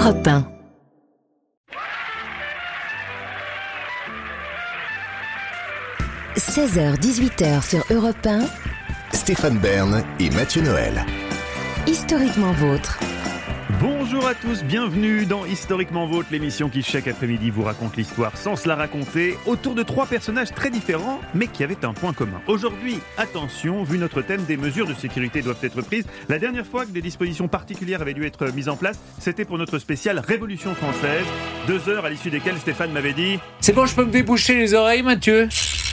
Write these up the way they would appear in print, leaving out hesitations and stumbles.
Europe 1. « 16h-18h sur Europe 1. Stéphane Bern et Mathieu Noël. Historiquement vôtre. Bonjour à tous, bienvenue dans Historiquement Vôtre, l'émission qui chaque après-midi vous raconte l'histoire sans se la raconter, autour de trois personnages très différents, mais qui avaient un point commun. Aujourd'hui, attention, vu notre thème, des mesures de sécurité doivent être prises. La dernière fois que des dispositions particulières avaient dû être mises en place, c'était pour notre spéciale Révolution française. 2 heures à l'issue desquelles Stéphane m'avait dit « C'est bon, je peux me déboucher les oreilles, Mathieu ?»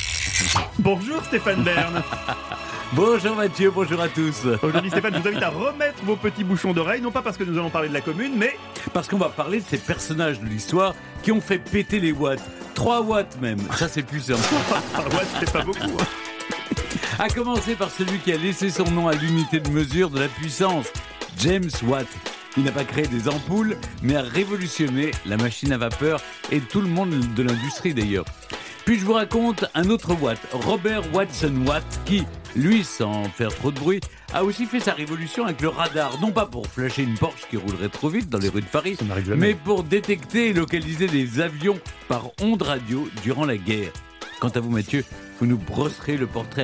Bonjour Stéphane Bern. Bonjour Mathieu, bonjour à tous. Aujourd'hui Stéphane, je vous invite à remettre vos petits bouchons d'oreilles, non pas parce que nous allons parler de la commune, mais parce qu'on va parler de ces personnages de l'histoire qui ont fait péter les watts. 3 watts même, ça c'est plus simple. 3 watts, c'est pas beaucoup. À commencer par celui qui a laissé son nom à l'unité de mesure de la puissance, James Watt. Il n'a pas créé des ampoules, mais a révolutionné la machine à vapeur et tout le monde de l'industrie d'ailleurs. Puis je vous raconte un autre Watt, Robert Watson Watt, qui, lui, sans faire trop de bruit, a aussi fait sa révolution avec le radar, non pas pour flasher une Porsche qui roulerait trop vite dans les rues de Paris, mais pour détecter et localiser des avions par ondes radio durant la guerre. Quant à vous Mathieu, vous nous brosserez le portrait à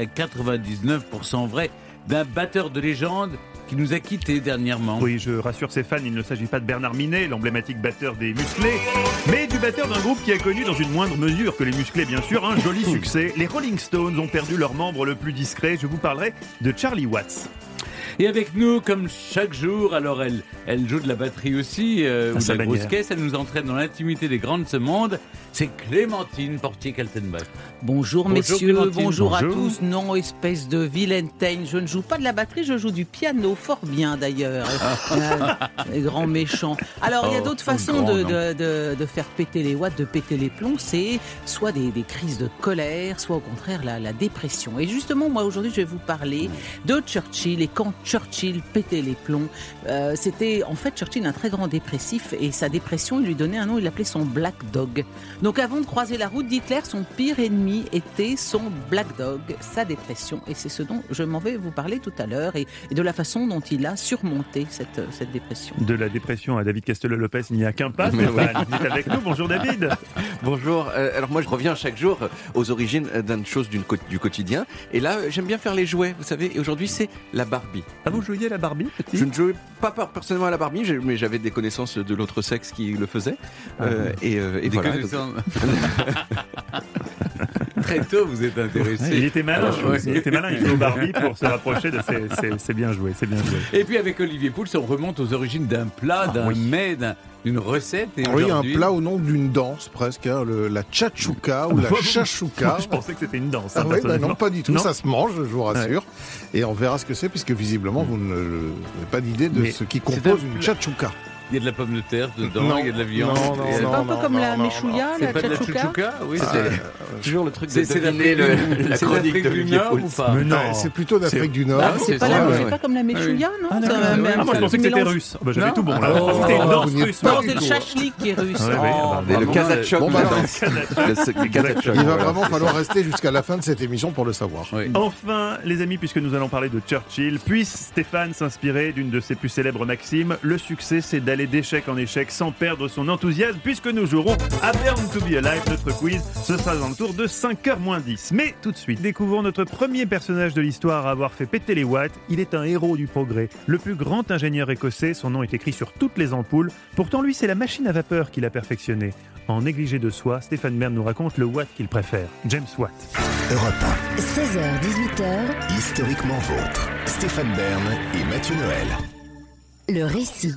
99% vrai d'un batteur de légende qui nous a quittés dernièrement. Oui, je rassure ses fans, il ne s'agit pas de Bernard Minet, l'emblématique batteur des Musclés, mais du batteur d'un groupe qui a connu dans une moindre mesure que les Musclés, bien sûr, un joli succès. Les Rolling Stones ont perdu leur membre le plus discret. Je vous parlerai de Charlie Watts. Et avec nous, comme chaque jour, alors elle joue de la batterie aussi, ou de la grosse caisse, elle nous entraîne dans l'intimité des grands de ce monde. C'est Clémentine Portier-Kaltenbach. Bonjour messieurs, bonjour à tous. Non, espèce de vilaine teigne, je ne joue pas de la batterie, je joue du piano, fort bien d'ailleurs. Les grands méchants. Alors il y a d'autres façons de faire péter les watts, de péter les plombs, c'est soit des crises de colère, soit au contraire la dépression. Et justement, moi aujourd'hui je vais vous parler de Churchill et quand Churchill pétait les plombs. C'était en fait Churchill un très grand dépressif et sa dépression, il lui donnait un nom, il l'appelait son Black Dog. Donc avant de croiser la route d'Hitler, son pire ennemi était son Black Dog, sa dépression. Et c'est ce dont je m'en vais vous parler tout à l'heure et de la façon dont il a surmonté cette dépression. De la dépression à David Castello-Lopez, il n'y a qu'un pas. Il est avec nous. Bonjour David. Bonjour. Alors moi je reviens chaque jour aux origines d'une chose du quotidien. Et là j'aime bien faire les jouets, vous savez. Et aujourd'hui c'est la Barbie. Ah, vous jouiez à la Barbie, petit ? Je ne jouais pas personnellement à la Barbie, mais j'avais des connaissances de l'autre sexe qui le faisaient. Et des voilà. Très tôt, vous êtes intéressé. Il était malin, il joue au Barbie pour se rapprocher de c'est bien joué, c'est bien joué. Et puis avec Olivier Pouls, on remonte aux origines d'un plat, d'un mets, d'une recette. Et oui, un plat au nom d'une danse presque, hein, la tchatchouka ou la chachouka. Je pensais que c'était une danse. Oui, non, pas du tout, non. Ça se mange, je vous rassure. Ouais. Et on verra ce que c'est, puisque visiblement, vous n'avez pas d'idée de ce qui compose une tchatchouka. Il y a de la pomme de terre dedans, il y a de la viande. C'est pas un peu comme la méchouilla, la tchatchouka ? Oui, c'est toujours le truc de deviner la chronique de Olivier Pouls. Mais non, c'est plutôt d'Afrique du Nord. C'est pas comme la méchouilla, non ? Moi je pensais que c'était russe. J'avais tout bon là. C'était une danse russe. Non, c'est le chachlik qui est russe. Le kazatchok. Il va vraiment falloir rester jusqu'à la fin de cette émission pour le savoir. Enfin, les amis, puisque nous allons parler de Churchill, puisse Stéphane s'inspirer d'une de ses plus célèbres maximes, le succès c'est d'aller d'échec en échec sans perdre son enthousiasme, puisque nous jouerons à Born to be Alive, notre quiz. Ce sera dans le tour de 5h-10. Mais tout de suite, découvrons notre premier personnage de l'histoire à avoir fait péter les watts. Il est un héros du progrès, le plus grand ingénieur écossais. Son nom est écrit sur toutes les ampoules. Pourtant, lui, c'est la machine à vapeur qu'il a perfectionnée. En négligé de soi, Stéphane Bern nous raconte le Watt qu'il préfère, James Watt. Europe 1. 16h-18h. Historiquement vôtre. Stéphane Bern et Mathieu Noël. Le récit.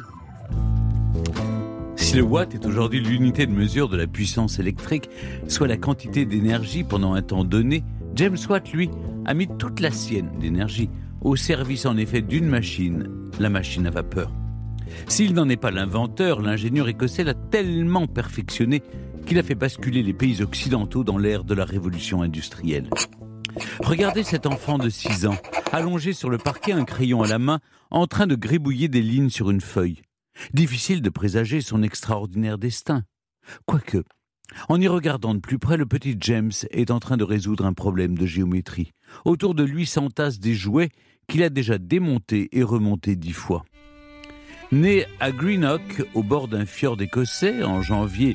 Si le watt est aujourd'hui l'unité de mesure de la puissance électrique, soit la quantité d'énergie pendant un temps donné, James Watt, lui, a mis toute la sienne d'énergie au service en effet d'une machine, la machine à vapeur. S'il n'en est pas l'inventeur, l'ingénieur écossais l'a tellement perfectionné qu'il a fait basculer les pays occidentaux dans l'ère de la révolution industrielle. Regardez cet enfant de 6 ans, allongé sur le parquet, un crayon à la main, en train de gribouiller des lignes sur une feuille. Difficile de présager son extraordinaire destin. Quoique, en y regardant de plus près, le petit James est en train de résoudre un problème de géométrie. Autour de lui s'entassent des jouets qu'il a déjà démontés et remontés 10 fois. Né à Greenock, au bord d'un fjord écossais, en janvier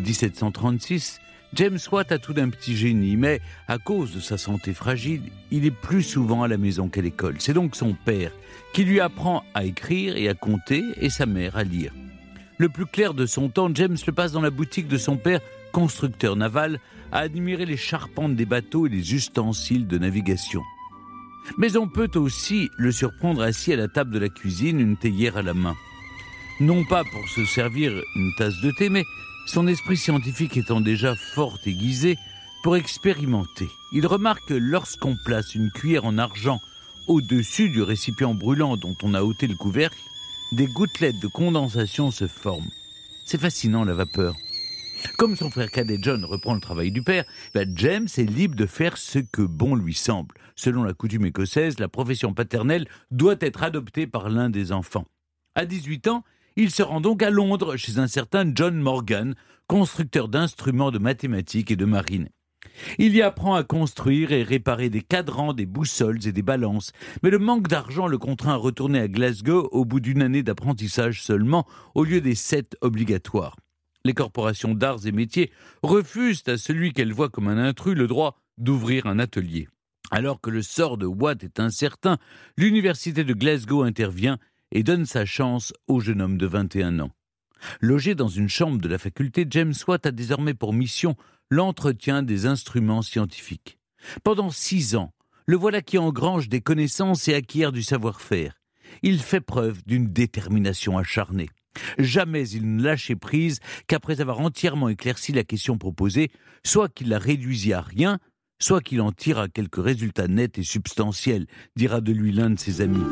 1736, James Watt a tout d'un petit génie, mais à cause de sa santé fragile, il est plus souvent à la maison qu'à l'école. C'est donc son père qui lui apprend à écrire et à compter, et sa mère à lire. Le plus clair de son temps, James le passe dans la boutique de son père, constructeur naval, à admirer les charpentes des bateaux et les ustensiles de navigation. Mais on peut aussi le surprendre assis à la table de la cuisine, une théière à la main. Non pas pour se servir une tasse de thé, mais son esprit scientifique étant déjà fort aiguisé, pour expérimenter. Il remarque que lorsqu'on place une cuillère en argent au-dessus du récipient brûlant dont on a ôté le couvercle, des gouttelettes de condensation se forment. C'est fascinant, la vapeur. Comme son frère cadet John reprend le travail du père, James est libre de faire ce que bon lui semble. Selon la coutume écossaise, la profession paternelle doit être adoptée par l'un des enfants. À 18 ans, il se rend donc à Londres chez un certain John Morgan, constructeur d'instruments de mathématiques et de marine. Il y apprend à construire et réparer des cadrans, des boussoles et des balances. Mais le manque d'argent le contraint à retourner à Glasgow au bout d'une année d'apprentissage seulement, au lieu des 7 obligatoires. Les corporations d'arts et métiers refusent à celui qu'elles voient comme un intrus le droit d'ouvrir un atelier. Alors que le sort de Watt est incertain, l'université de Glasgow intervient et donne sa chance au jeune homme de 21 ans. Logé dans une chambre de la faculté, James Watt a désormais pour mission l'entretien des instruments scientifiques. Pendant 6 ans, le voilà qui engrange des connaissances et acquiert du savoir-faire. Il fait preuve d'une détermination acharnée. Jamais il ne lâchait prise qu'après avoir entièrement éclairci la question proposée, soit qu'il la réduisit à rien, soit qu'il en tira quelques résultats nets et substantiels, dira de lui l'un de ses amis.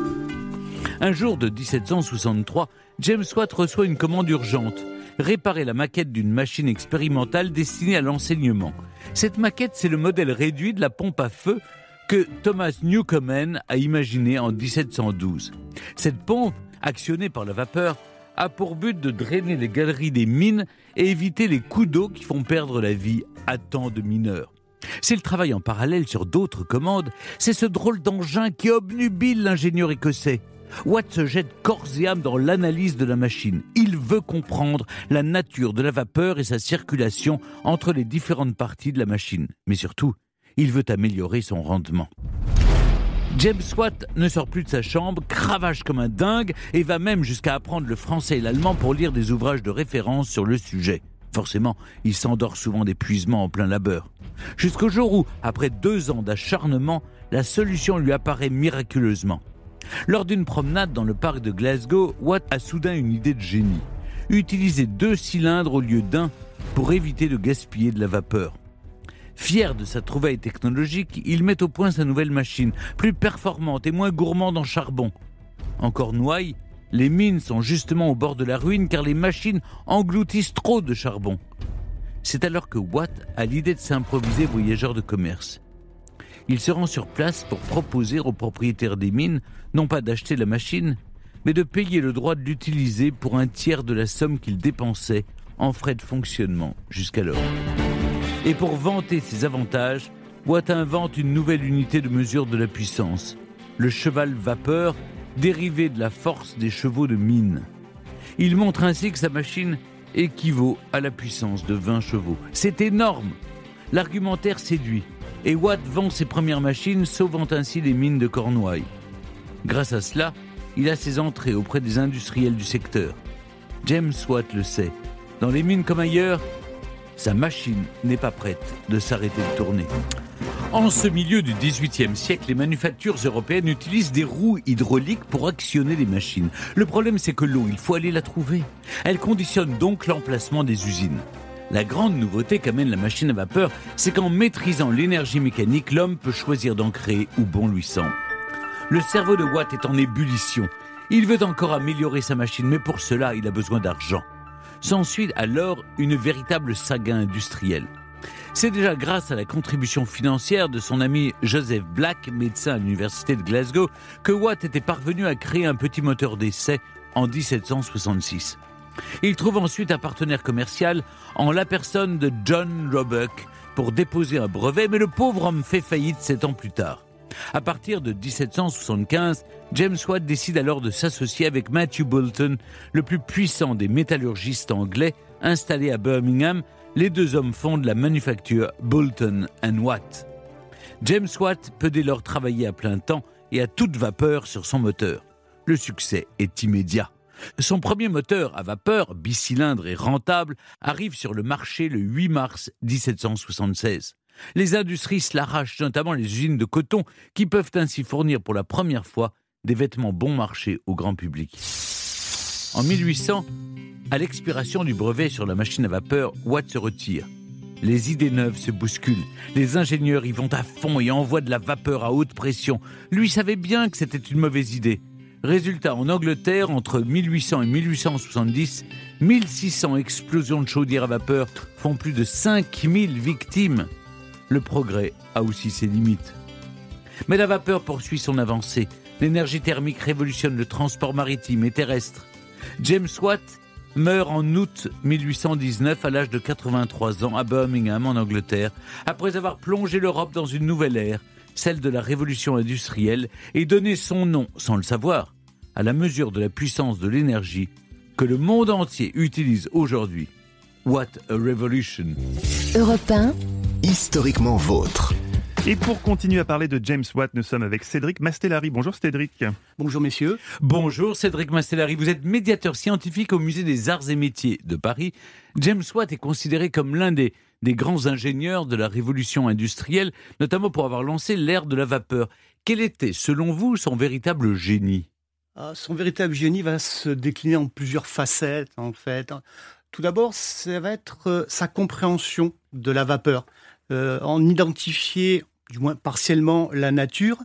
Un jour de 1763, James Watt reçoit une commande urgente. Réparer la maquette d'une machine expérimentale destinée à l'enseignement. Cette maquette, c'est le modèle réduit de la pompe à feu que Thomas Newcomen a imaginé en 1712. Cette pompe, actionnée par la vapeur, a pour but de drainer les galeries des mines et éviter les coups d'eau qui font perdre la vie à tant de mineurs. S'il travaille en parallèle sur d'autres commandes, c'est ce drôle d'engin qui obnubile l'ingénieur écossais. Watt se jette corps et âme dans l'analyse de la machine. Il veut comprendre la nature de la vapeur et sa circulation entre les différentes parties de la machine. Mais surtout, il veut améliorer son rendement. James Watt ne sort plus de sa chambre, cravache comme un dingue et va même jusqu'à apprendre le français et l'allemand pour lire des ouvrages de référence sur le sujet. Forcément, il s'endort souvent d'épuisement en plein labeur. Jusqu'au jour où, après 2 ans d'acharnement, la solution lui apparaît miraculeusement. Lors d'une promenade dans le parc de Glasgow, Watt a soudain une idée de génie. Utiliser 2 cylindres au lieu d'un pour éviter de gaspiller de la vapeur. Fier de sa trouvaille technologique, il met au point sa nouvelle machine, plus performante et moins gourmande en charbon. En Cornouailles, les mines sont justement au bord de la ruine car les machines engloutissent trop de charbon. C'est alors que Watt a l'idée de s'improviser voyageur de commerce. Il se rend sur place pour proposer aux propriétaires des mines, non pas d'acheter la machine, mais de payer le droit de l'utiliser pour un tiers de la somme qu'il dépensait en frais de fonctionnement jusqu'alors. Et pour vanter ses avantages, Watt invente une nouvelle unité de mesure de la puissance, le cheval vapeur, dérivé de la force des chevaux de mine. Il montre ainsi que sa machine équivaut à la puissance de 20 chevaux. C'est énorme! L'argumentaire séduit. Et Watt vend ses premières machines, sauvant ainsi les mines de Cornouailles. Grâce à cela, il a ses entrées auprès des industriels du secteur. James Watt le sait. Dans les mines comme ailleurs, sa machine n'est pas prête de s'arrêter de tourner. En ce milieu du XVIIIe siècle, les manufactures européennes utilisent des roues hydrauliques pour actionner les machines. Le problème, c'est que l'eau, il faut aller la trouver. Elle conditionne donc l'emplacement des usines. La grande nouveauté qu'amène la machine à vapeur, c'est qu'en maîtrisant l'énergie mécanique, l'homme peut choisir d'en créer où bon lui semble. Le cerveau de Watt est en ébullition. Il veut encore améliorer sa machine, mais pour cela, il a besoin d'argent. S'ensuit alors une véritable saga industrielle. C'est déjà grâce à la contribution financière de son ami Joseph Black, médecin à l'université de Glasgow, que Watt était parvenu à créer un petit moteur d'essai en 1766. Il trouve ensuite un partenaire commercial en la personne de John Roebuck pour déposer un brevet, mais le pauvre homme fait faillite 7 ans plus tard. À partir de 1775, James Watt décide alors de s'associer avec Matthew Boulton, le plus puissant des métallurgistes anglais installés à Birmingham. Les deux hommes fondent la manufacture Boulton & Watt. James Watt peut dès lors travailler à plein temps et à toute vapeur sur son moteur. Le succès est immédiat. Son premier moteur à vapeur, bicylindre et rentable, arrive sur le marché le 8 mars 1776. Les industries se l'arrachent, notamment les usines de coton, qui peuvent ainsi fournir pour la première fois des vêtements bon marché au grand public. En 1800, à l'expiration du brevet sur la machine à vapeur, Watt se retire. Les idées neuves se bousculent. Les ingénieurs y vont à fond et envoient de la vapeur à haute pression. Lui savait bien que c'était une mauvaise idée. Résultat, en Angleterre, entre 1800 et 1870, 1600 explosions de chaudières à vapeur font plus de 5000 victimes. Le progrès a aussi ses limites. Mais la vapeur poursuit son avancée. L'énergie thermique révolutionne le transport maritime et terrestre. James Watt meurt en août 1819 à l'âge de 83 ans à Birmingham en Angleterre, après avoir plongé l'Europe dans une nouvelle ère, celle de la révolution industrielle, et donné son nom, sans le savoir, à la mesure de la puissance de l'énergie que le monde entier utilise aujourd'hui. What a revolution! Europe 1, Historiquement vôtre. Et pour continuer à parler de James Watt, nous sommes avec Cédric Mastellari. Bonjour Cédric. Bonjour messieurs. Bonjour Cédric Mastellari, vous êtes médiateur scientifique au Musée des Arts et Métiers de Paris. James Watt est considéré comme l'un des grands ingénieurs de la révolution industrielle, notamment pour avoir lancé l'ère de la vapeur. Quel était, selon vous, son véritable génie ? Son véritable génie va se décliner en plusieurs facettes, en fait. Tout d'abord, ça va être sa compréhension de la vapeur, en identifier, du moins partiellement, la nature,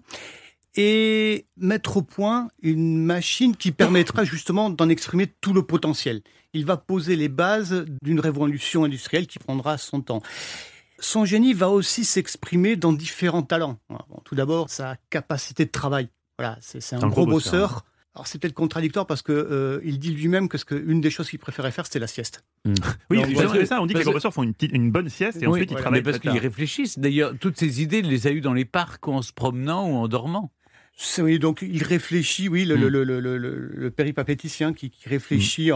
et mettre au point une machine qui permettra justement d'en exprimer tout le potentiel. Il va poser les bases d'une révolution industrielle qui prendra son temps. Son génie va aussi s'exprimer dans différents talents. Bon, tout d'abord, sa capacité de travail. Voilà, c'est un gros bosseur. Alors c'est peut-être contradictoire parce que il dit lui-même que une des choses qu'il préférait faire, c'était la sieste. Oui, donc, c'est ça. On dit que les gros bosseurs font une bonne sieste et ensuite ils travaillent. Mais parce qu'ils réfléchissent. D'ailleurs, toutes ces idées, il les a eues dans les parcs ou en se promenant ou en dormant. Oui, donc il réfléchit, oui, le péripatéticien qui réfléchit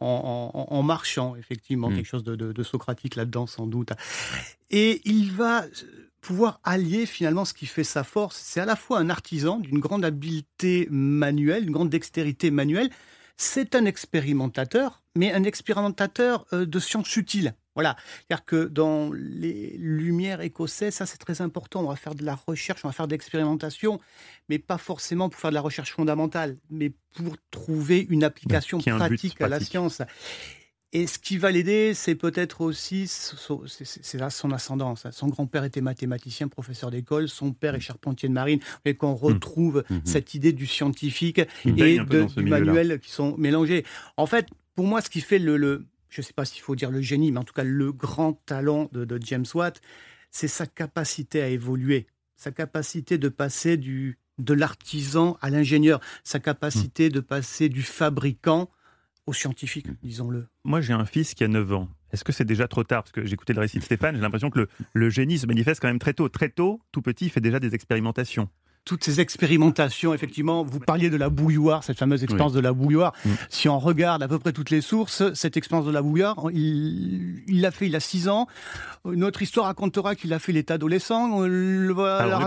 en marchant, effectivement, quelque chose de socratique là-dedans, sans doute. Et il va pouvoir allier finalement ce qui fait sa force. C'est à la fois un artisan d'une grande habileté manuelle, d'une grande dextérité manuelle. C'est un expérimentateur, mais un expérimentateur de sciences utiles. Voilà, c'est-à-dire que dans les Lumières écossaises, ça c'est très important, on va faire de la recherche, on va faire de l'expérimentation, mais pas forcément pour faire de la recherche fondamentale, mais pour trouver une application pratique à la science. Et ce qui va l'aider, c'est peut-être aussi c'est son ascendance. Son grand-père était mathématicien, professeur d'école, son père est charpentier de marine, et qu'on retrouve cette idée du scientifique et du manuel qui sont mélangés. En fait, pour moi, ce qui fait je ne sais pas s'il faut dire le génie, mais en tout cas le grand talent de James Watt, c'est sa capacité à évoluer, sa capacité de passer de l'artisan à l'ingénieur, sa capacité de passer du fabricant au scientifique, disons-le. Moi, j'ai un fils qui a 9 ans. Est-ce que c'est déjà trop tard ? Parce que j'écoutais le récit de Stéphane, j'ai l'impression que le génie se manifeste quand même très tôt. Très tôt, tout petit, il fait déjà des expérimentations. Toutes ces expérimentations, effectivement, vous parliez de la bouilloire, cette fameuse expérience de la bouilloire. Si on regarde à peu près toutes les sources, cette expérience de la bouilloire, il l'a fait il a 6 ans. Notre histoire racontera qu'il l'a fait l'état adolescent. Il va la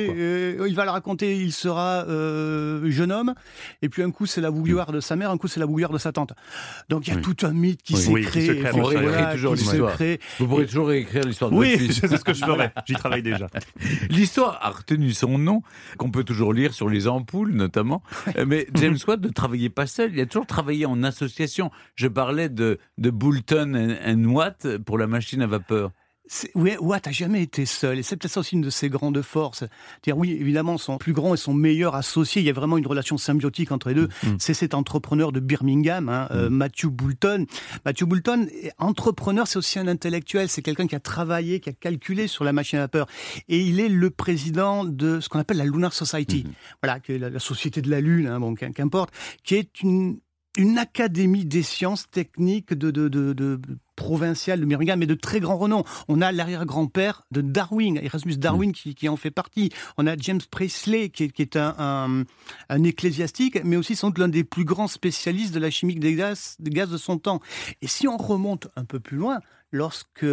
raconter, il sera jeune homme. Et puis un coup, c'est la bouilloire de sa mère, un coup, c'est la bouilloire de sa tante. Donc il y a tout un mythe qui s'est créé. On réécrit toujours l'histoire. Vous pourrez toujours réécrire l'histoire de votre fils. Oui, c'est ce que je ferai. J'y travaille déjà. L'histoire a retenu son nom, qu'on peut toujours lire sur les ampoules notamment. Mais James Watt ne travaillait pas seul, il a toujours travaillé en association. Je parlais de Boulton & Watt pour la machine à vapeur. Watt n'a jamais été seul, et c'est peut-être ça aussi une de ses grandes forces. C'est-à-dire, oui, évidemment, son plus grand et son meilleur associé, il y a vraiment une relation symbiotique entre les deux. C'est cet entrepreneur de Birmingham, Matthew Boulton. Matthew Boulton, entrepreneur, c'est aussi un intellectuel, c'est quelqu'un qui a travaillé, qui a calculé sur la machine à vapeur. Et il est le président de ce qu'on appelle la Lunar Society, voilà, qui est la société de la Lune, qu'importe, qui est une académie des sciences techniques provincial de Birmingham, mais de très grand renom. On a l'arrière-grand-père de Darwin, Erasmus Darwin, qui en fait partie. On a James Priestley, qui est un ecclésiastique, mais aussi sans doute l'un des plus grands spécialistes de la chimie des gaz de son temps. Et si on remonte un peu plus loin, lorsque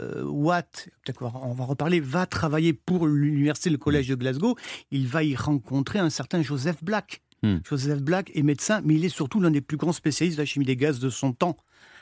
Watt, peut-être qu'on va en reparler, va travailler pour l'université, le collège de Glasgow, il va y rencontrer un certain Joseph Black. Joseph Black est médecin, mais il est surtout l'un des plus grands spécialistes de la chimie des gaz de son temps.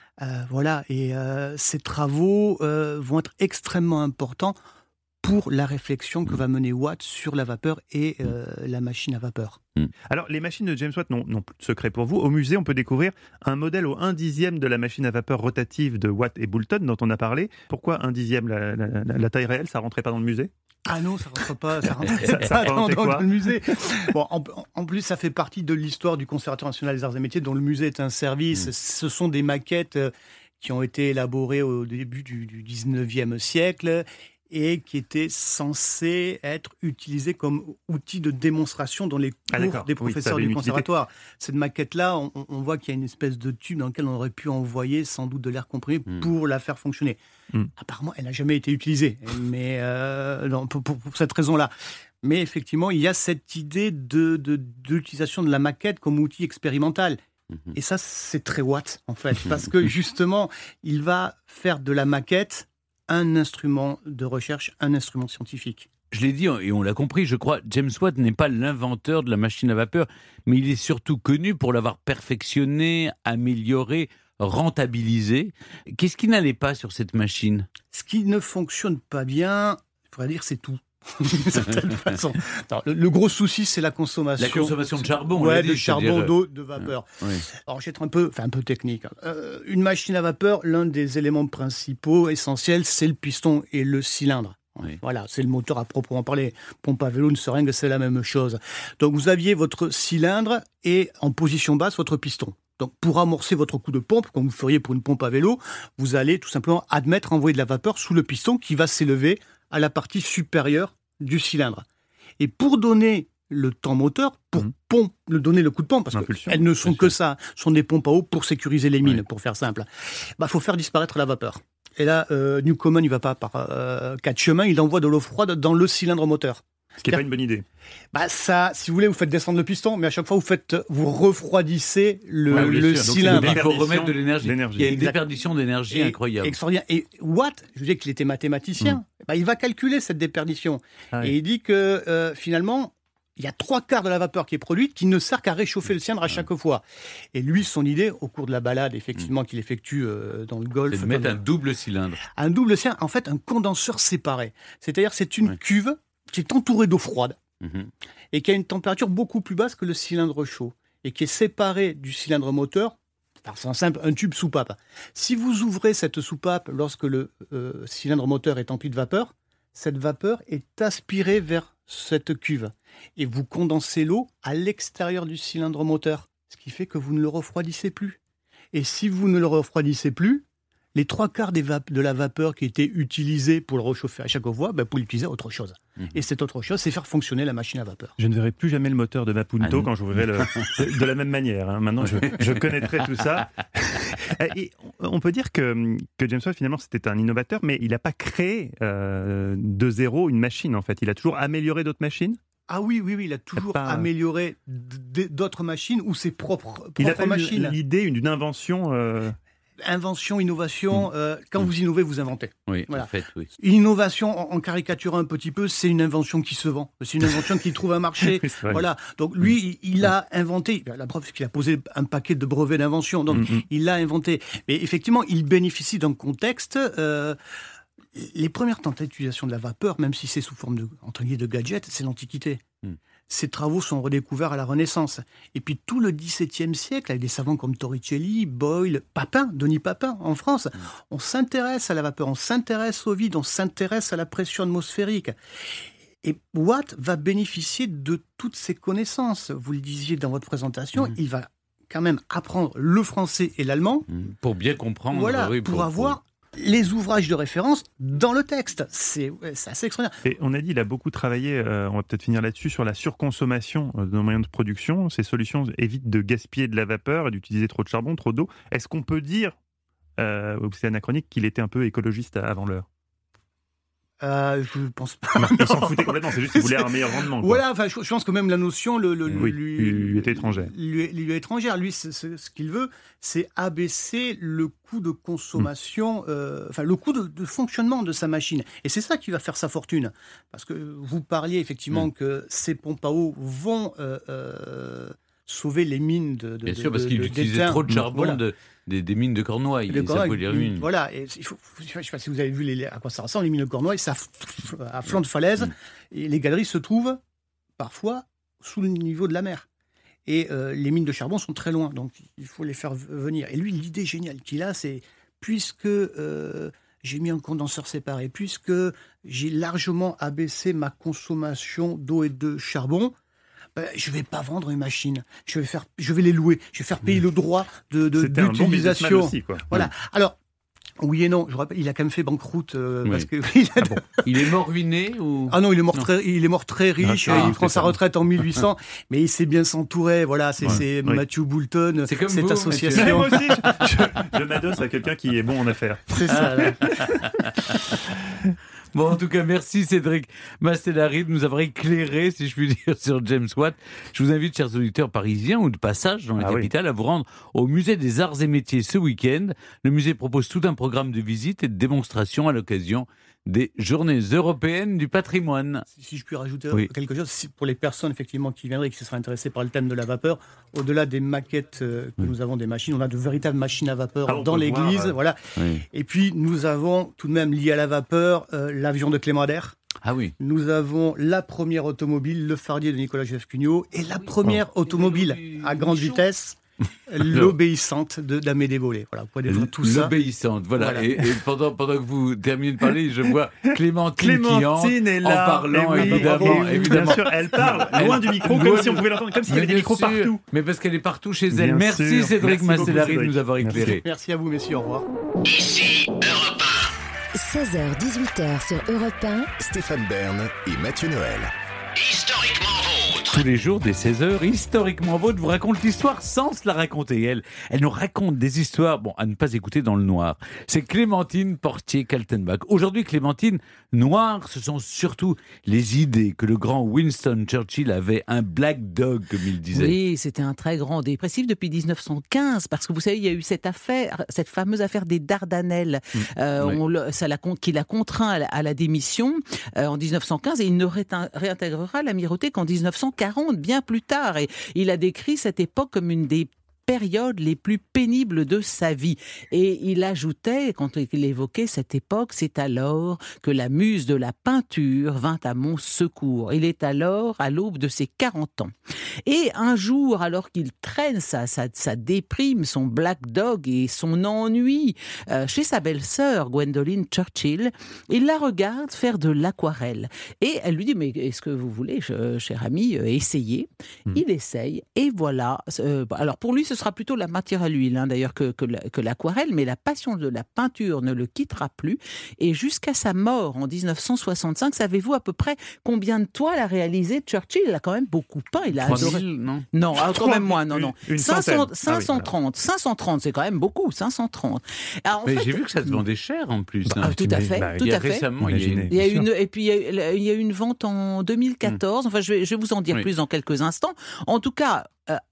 Voilà, et ces travaux vont être extrêmement importants pour la réflexion que va mener Watt sur la vapeur et la machine à vapeur. Alors, les machines de James Watt n'ont plus de secret pour vous. Au musée, on peut découvrir un modèle au 1/10 de la machine à vapeur rotative de Watt et Boulton, dont on a parlé. Pourquoi 1/10 la taille réelle, ça rentrait pas dans le musée ? Ah non, ça rentre pas, ça rentre pas dans le musée. Bon, en plus, ça fait partie de l'histoire du Conservatoire national des arts et métiers, dont le musée est un service. Ce sont des maquettes qui ont été élaborées au début du 19e siècle et qui étaient censées être utilisées comme outil de démonstration dans les cours des professeurs du conservatoire. Cette maquette-là, on voit qu'il y a une espèce de tube dans lequel on aurait pu envoyer sans doute de l'air comprimé pour la faire fonctionner. Apparemment, elle n'a jamais été utilisée, mais pour cette raison-là. Mais effectivement, il y a cette idée de l'utilisation de la maquette comme outil expérimental. Et ça, c'est très Watt, en fait, parce que justement, il va faire de la maquette un instrument de recherche, un instrument scientifique. Je l'ai dit, et on l'a compris, je crois, James Watt n'est pas l'inventeur de la machine à vapeur, mais il est surtout connu pour l'avoir perfectionné, amélioré, rentabilisé. Qu'est-ce qui n'allait pas sur cette machine ? Ce qui ne fonctionne pas bien, il faudrait dire, c'est tout. D'une certaine façon. Non, le gros souci, c'est la consommation. La consommation de charbon. De charbon, d'eau, de vapeur. Oui. Alors, je vais être un peu technique. Une machine à vapeur, l'un des éléments principaux, essentiels, c'est le piston et le cylindre. Oui. Voilà, c'est le moteur à proprement parler. Pompe à vélo, une seringue, c'est la même chose. Donc, vous aviez votre cylindre et en position basse, votre piston. Donc, pour amorcer votre coup de pompe, comme vous feriez pour une pompe à vélo, vous allez tout simplement envoyer de la vapeur sous le piston qui va s'élever à la partie supérieure du cylindre. Et pour donner le temps moteur, pour donner le coup de pompe, parce qu'elles ne sont que ça, sont des pompes à eau pour sécuriser les mines, pour faire simple, faut faire disparaître la vapeur. Et là, Newcomen, il ne va pas par quatre chemins, il envoie de l'eau froide dans le cylindre moteur. Ce qui n'est pas une bonne idée. Ça, si vous voulez, vous faites descendre le piston, mais à chaque fois, vous refroidissez le cylindre. Il faut remettre de l'énergie. Il y a une déperdition d'énergie incroyable. Extraordinaire. Et Watt, je vous disais qu'il était mathématicien, il va calculer cette déperdition. Et il dit que finalement, il y a 3/4 de la vapeur qui est produite qui ne sert qu'à réchauffer le cylindre à chaque fois. Et lui, son idée, au cours de la balade effectivement qu'il effectue dans le Golfe... C'est de mettre un double cylindre. Un double cylindre, en fait, un condenseur séparé. C'est-à-dire, c'est une cuve qui est entourée d'eau froide et qui a une température beaucoup plus basse que le cylindre chaud et qui est séparée du cylindre moteur par un tube soupape. Si vous ouvrez cette soupape lorsque le cylindre moteur est empli de vapeur, cette vapeur est aspirée vers cette cuve et vous condensez l'eau à l'extérieur du cylindre moteur, ce qui fait que vous ne le refroidissez plus. Et si vous ne le refroidissez plus, les 3/4 de la vapeur qui était utilisée pour le réchauffer à chaque fois, pour l'utiliser autre chose. Et cette autre chose, c'est faire fonctionner la machine à vapeur. Je ne verrai plus jamais le moteur de ma Punto quand j'ouvrirai de la même manière. Maintenant, je connaîtrai tout ça. Et on peut dire que James Watt, finalement, c'était un innovateur, mais il n'a pas créé de zéro une machine, en fait. Il a toujours amélioré d'autres machines. Ah oui, il a toujours amélioré d'autres machines ou ses propres machines. Il a l'idée d'une invention... Invention, innovation, quand vous innovez, vous inventez. Oui, voilà. En fait, oui. Une innovation, en caricaturant un petit peu, c'est une invention qui se vend. C'est une invention qui trouve un marché. Voilà. Donc lui, il a inventé, la preuve, c'est qu'il a posé un paquet de brevets d'invention. Donc il l'a inventé. Mais effectivement, il bénéficie d'un contexte... les premières tentatives d'utilisation de la vapeur, même si c'est sous forme de gadget, c'est l'Antiquité. Ces travaux sont redécouverts à la Renaissance. Et puis tout le XVIIe siècle, avec des savants comme Torricelli, Boyle, Denis Papin en France, on s'intéresse à la vapeur, on s'intéresse au vide, on s'intéresse à la pression atmosphérique. Et Watt va bénéficier de toutes ces connaissances. Vous le disiez dans votre présentation, il va quand même apprendre le français et l'allemand. Pour bien comprendre. Voilà, pour avoir... les ouvrages de référence dans le texte. C'est assez extraordinaire. Et on a dit, il a beaucoup travaillé, on va peut-être finir là-dessus, sur la surconsommation de nos moyens de production. Ces solutions évitent de gaspiller de la vapeur et d'utiliser trop de charbon, trop d'eau. Est-ce qu'on peut dire, ou c'est anachronique, qu'il était un peu écologiste avant l'heure? Je pense pas. Il s'en foutait complètement, c'est juste qu'il voulait un meilleur rendement. Quoi. Voilà, enfin, je pense que même la notion lui était étrangère. Lui est étrangère. Lui, ce qu'il veut, c'est abaisser le coût de consommation, le coût de fonctionnement de sa machine. Et c'est ça qui va faire sa fortune. Parce que vous parliez effectivement que ces pompes à eau vont sauver les mines de Bien sûr, parce qu'il utilisait trop de charbon des mines de Cornouailles. Voilà, et je ne sais pas si vous avez vu à quoi ça ressemble, les mines de Cornouailles, c'est à flanc de falaise, et les galeries se trouvent parfois sous le niveau de la mer. Et les mines de charbon sont très loin, donc il faut les faire venir. Et lui, l'idée géniale qu'il a, c'est puisque j'ai mis un condenseur séparé, puisque j'ai largement abaissé ma consommation d'eau et de charbon, je ne vais pas vendre une machine, je vais les louer, je vais faire payer le droit d'utilisation. Bon aussi, quoi. Voilà. Alors, oui et non, je rappelle, il a quand même fait banqueroute parce que il est mort ruiné ou Ah non, il est mort très riche, il prend sa retraite en 1800, mais il sait bien s'entourer, voilà, c'est Matthew Boulton, c'est comme cette vous, association. Mais moi aussi, je m'adosse à quelqu'un qui est bon en affaires. C'est ça. Là. Bon, en tout cas, merci Cédric Mastellari de nous avoir éclairé, si je puis dire, sur James Watt. Je vous invite, chers auditeurs parisiens ou de passage dans la capitale, à vous rendre au Musée des Arts et Métiers ce week-end. Le musée propose tout un programme de visites et de démonstrations à l'occasion des Journées européennes du patrimoine. Si je puis rajouter quelque chose, pour les personnes effectivement qui viendraient et qui se seraient intéressées par le thème de la vapeur, au-delà des maquettes que nous avons des machines, on a de véritables machines à vapeur dans l'église, voilà. Oui. Et puis nous avons tout de même lié à la vapeur l'avion de Clément Ader. Ah oui. Nous avons la première automobile, le Fardier de Nicolas-Joseph Cugnot, et la première automobile à grande vitesse. L'obéissante d'Amédée Bollé. Voilà, vous pouvez découvrir tout ça. L'obéissante, voilà. Et pendant que vous terminez de parler, je vois Clémentine qui entre est là, en parlant, évidemment. Bien sûr, elle parle loin du micro, comme si on pouvait l'entendre, comme s'il y avait des micros partout. Mais parce qu'elle est partout chez elle. Merci Cédric Mastellari de nous avoir éclairés. Merci à vous, messieurs, au revoir. Ici Europe 1. 16h-18h sur Europe 1. Stéphane Bern et Mathieu Noël. Historiquement vôtre. Tous les jours, dès 16h, Historiquement Vôtre vous raconte l'histoire sans se la raconter. Elle nous raconte des histoires, à ne pas écouter dans le noir. C'est Clémentine Portier-Kaltenbach. Aujourd'hui, Clémentine, noir, ce sont surtout les idées que le grand Winston Churchill avait, un black dog, comme il disait. Oui, c'était un très grand dépressif depuis 1915, parce que vous savez, il y a eu cette fameuse affaire des Dardanelles, qui l'a contraint à la démission en 1915, et il ne réintégrera l'amirauté qu'en 1940, bien plus tard. Et il a décrit cette époque comme une des périodes les plus pénibles de sa vie. Et il ajoutait, quand il évoquait cette époque, c'est alors que la muse de la peinture vint à mon secours. Il est alors à l'aube de ses 40 ans. Et un jour, alors qu'il traîne sa déprime, son black dog et son ennui chez sa belle-sœur, Gwendoline Churchill, il la regarde faire de l'aquarelle. Et elle lui dit, mais est-ce que vous voulez, cher ami, essayer ? Il essaye, et voilà. Alors pour lui, ce sera plutôt la matière à l'huile, d'ailleurs, que l'aquarelle, mais la passion de la peinture ne le quittera plus. Et jusqu'à sa mort en 1965, savez-vous à peu près combien de toiles a réalisé Churchill ? Il a quand même beaucoup peint. Il a 3000, non ? Non, quand même moins, non. 530, 530, c'est quand même beaucoup, 530. Alors, mais j'ai vu que ça se vendait cher en plus. Tout à fait. Récemment, il y a eu une vente en 2014. Enfin, je vais vous en dire plus dans quelques instants. En tout cas,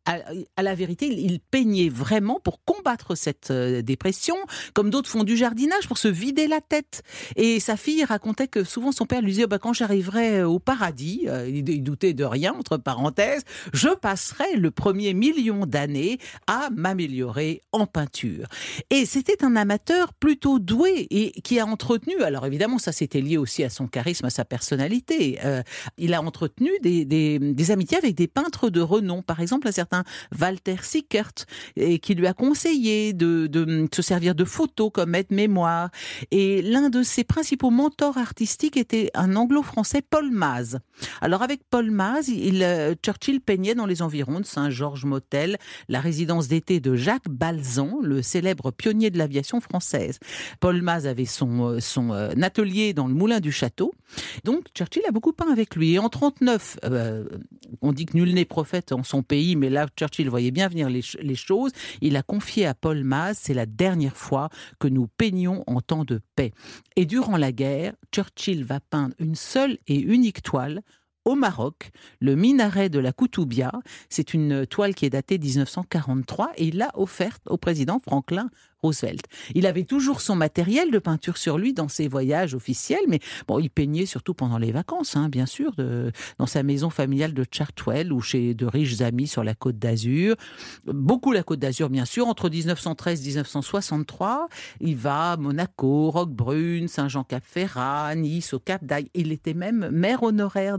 à la vérité, il peignait vraiment pour combattre cette dépression, comme d'autres font du jardinage pour se vider la tête. Et sa fille racontait que souvent son père lui disait quand j'arriverai au paradis, il doutait de rien, entre parenthèses, je passerai le premier million d'années à m'améliorer en peinture. Et c'était un amateur plutôt doué et qui a entretenu, alors évidemment ça c'était lié aussi à son charisme, à sa personnalité, il a entretenu des amitiés avec des peintres de renom, par exemple un certain Walter Sickert, qui lui a conseillé de se servir de photos comme aide-mémoire. Et l'un de ses principaux mentors artistiques était un anglo-français, Paul Maz. Alors avec Paul Maz, Churchill peignait dans les environs de Saint-Georges-Motel, la résidence d'été de Jacques Balzan, le célèbre pionnier de l'aviation française. Paul Maz avait son atelier dans le moulin du château. Donc Churchill a beaucoup peint avec lui. Et en 1939, on dit que nul n'est prophète en son pays, mais là, Churchill voyait bien venir les choses. Il a confié à Paul Maes, c'est la dernière fois que nous peignons en temps de paix. Et durant la guerre, Churchill va peindre une seule et unique toile au Maroc, le minaret de la Koutoubia. C'est une toile qui est datée de 1943 et il l'a offerte au président Franklin Roosevelt. Il avait toujours son matériel de peinture sur lui dans ses voyages officiels, mais bon, il peignait surtout pendant les vacances, bien sûr, dans sa maison familiale de Chartwell ou chez de riches amis sur la Côte d'Azur. Beaucoup la Côte d'Azur, bien sûr. Entre 1913 et 1963, il va à Monaco, Roquebrune, Saint-Jean-Cap-Ferrat, Nice, au Cap d'Aille. Il était même maire honoraire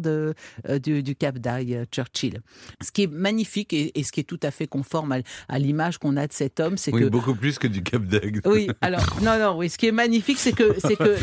du Cap d'Aille, Churchill. Ce qui est magnifique et ce qui est tout à fait conforme à l'image qu'on a de cet homme, c'est que... beaucoup plus que du Cap d'Agde. Oui, alors, oui, ce qui est magnifique, c'est que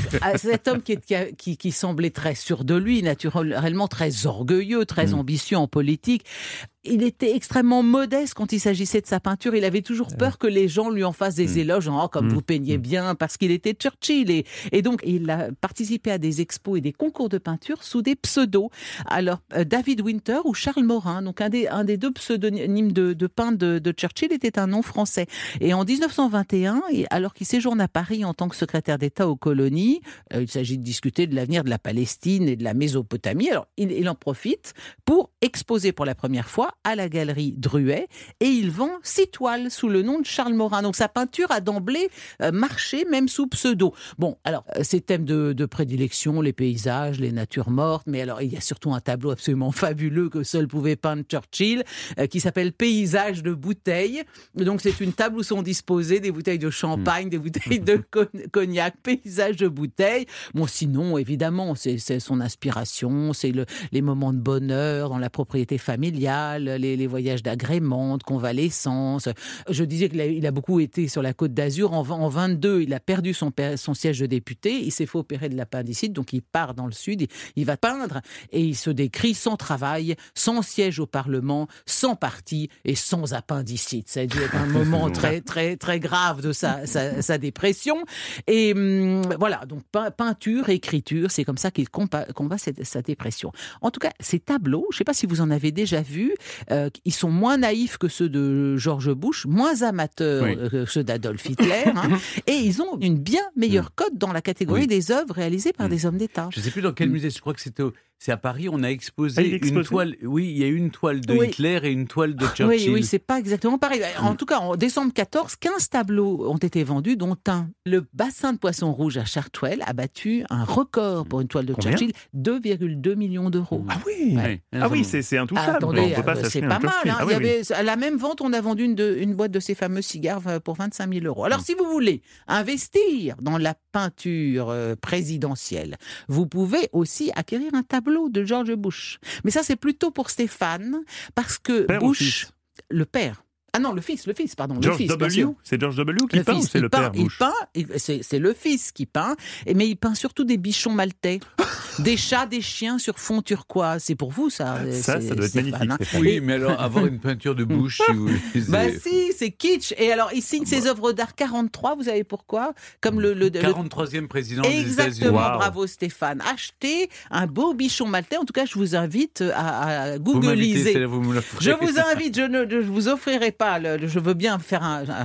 cet homme qui semblait très sûr de lui, naturellement très orgueilleux, très ambitieux en politique, il était extrêmement modeste quand il s'agissait de sa peinture. Il avait toujours peur que les gens lui en fassent des éloges, comme vous peignez bien, parce qu'il était Churchill. Et donc, il a participé à des expos et des concours de peinture sous des pseudos. Alors, David Winter ou Charles Morin, donc un des deux pseudonymes de peintre de Churchill, était un nom français. Et en 1921, alors qu'il séjourne à Paris en tant que secrétaire d'État aux colonies, il s'agit de discuter de l'avenir de la Palestine et de la Mésopotamie. Alors, il en profite pour exposer pour la première fois à la galerie Druet, et il vend 6 toiles sous le nom de Charles Morin. Donc sa peinture a d'emblée marché, même sous pseudo. Bon, alors, ses thèmes de prédilection, les paysages, les natures mortes, mais alors il y a surtout un tableau absolument fabuleux que seul pouvait peindre Churchill, qui s'appelle Paysage de bouteilles. Donc c'est une table où sont disposées des bouteilles de champagne, des bouteilles de cognac, paysage de bouteilles. Bon, sinon, évidemment, c'est son inspiration, c'est les moments de bonheur dans la propriété familiale, les voyages d'agrément, de convalescence. Je disais qu'il a beaucoup été sur la Côte d'Azur. En 22, il a perdu son siège de député. Il s'est fait opérer de l'appendicite, donc il part dans le sud. Il va peindre et il se décrit sans travail, sans siège au Parlement, sans parti et sans appendicite. Ça a dû être un moment très, très, très grave de sa dépression. Et voilà, donc peinture, écriture, c'est comme ça qu'il combat sa dépression. En tout cas, ces tableaux, je ne sais pas si vous en avez déjà vu, ils sont moins naïfs que ceux de George Bush, moins amateurs que ceux d'Adolf Hitler, et ils ont une bien meilleure cote dans la catégorie des œuvres réalisées par des hommes d'État. Je ne sais plus dans quel musée, je crois que c'est à Paris, on a exposé une toile. Oui, il y a une toile de Hitler et une toile de Churchill. Oui, c'est pas exactement pareil. En tout cas, en décembre 14, 15 tableaux ont été vendus, dont un. Le bassin de poisson rouge à Chartwell a battu un record pour une toile de Churchill, 2,2 millions d'euros. Ah oui, c'est intouchable. Attendez, c'est pas mal. À la même vente, on a vendu une boîte de ces fameux cigares pour 25 000 euros. Alors, si vous voulez investir dans la peinture présidentielle, vous pouvez aussi acquérir un tableau de George Bush. Mais ça, c'est plutôt pour Stéphane, parce que Bush, le père... Ah non, le fils, pardon. George le fils, W. C'est George W. qui peint ou c'est le père Bush? Il peint, c'est le fils qui peint, mais il peint surtout des bichons maltais, des chats, des chiens sur fond turquoise. C'est pour vous, ça. Ça doit être magnifique. Oui, mais alors avoir une peinture de Bush, si vous voulez, c'est kitsch. Et alors, il signe ses œuvres d'art 43, vous savez pourquoi? Comme le 43e président des États-Unis. Exactement, bravo Stéphane. Achetez un beau bichon maltais. En tout cas, je vous invite à googliser. Je vous invite, je ne vous offrirai pas. Je veux bien faire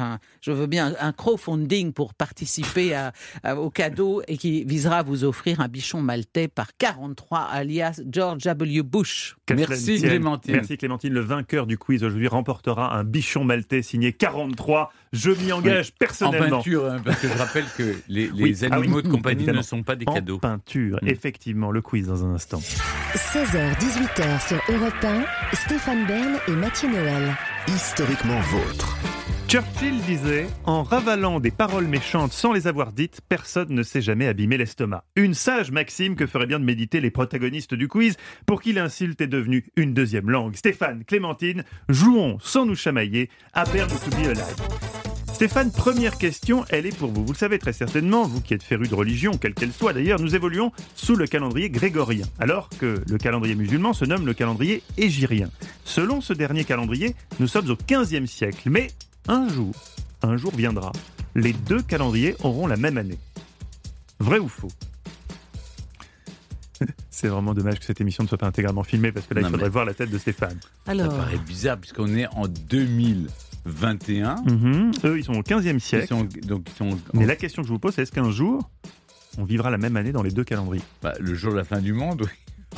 un crowdfunding pour participer au cadeau et qui visera à vous offrir un bichon maltais par 43 alias George W. Bush. Merci Clémentine. Merci Clémentine. Le vainqueur du quiz aujourd'hui remportera un bichon maltais signé 43. Je m'y engage personnellement. En peinture, parce que je rappelle que les animaux de compagnie ne sont pas des cadeaux. En peinture, effectivement. Le quiz dans un instant. 16h-18h sur Europe 1, Stéphane Bern et Mathieu Noël. Historiquement vôtre. Churchill disait « En ravalant des paroles méchantes sans les avoir dites, personne ne s'est jamais abîmé l'estomac. » Une sage maxime que feraient bien de méditer les protagonistes du quiz pour qui l'insulte est devenue une deuxième langue. Stéphane, Clémentine, jouons sans nous chamailler à Burn to be Alive. Stéphane, première question, elle est pour vous. Vous le savez très certainement, vous qui êtes féru de religion, quelle qu'elle soit d'ailleurs, nous évoluons sous le calendrier grégorien, alors que le calendrier musulman se nomme le calendrier hégirien. Selon ce dernier calendrier, nous sommes au XVe siècle, mais un jour viendra, les deux calendriers auront la même année. Vrai ou faux? C'est vraiment dommage que cette émission ne soit pas intégralement filmée parce que là, il faudrait voir la tête de Stéphane. Alors... Ça paraît bizarre puisqu'on est en 2021. Eux, ils sont au 15e siècle. Mais la question que je vous pose, c'est est-ce qu'un jour, on vivra la même année dans les deux calendriers ? Le jour de la fin du monde, oui.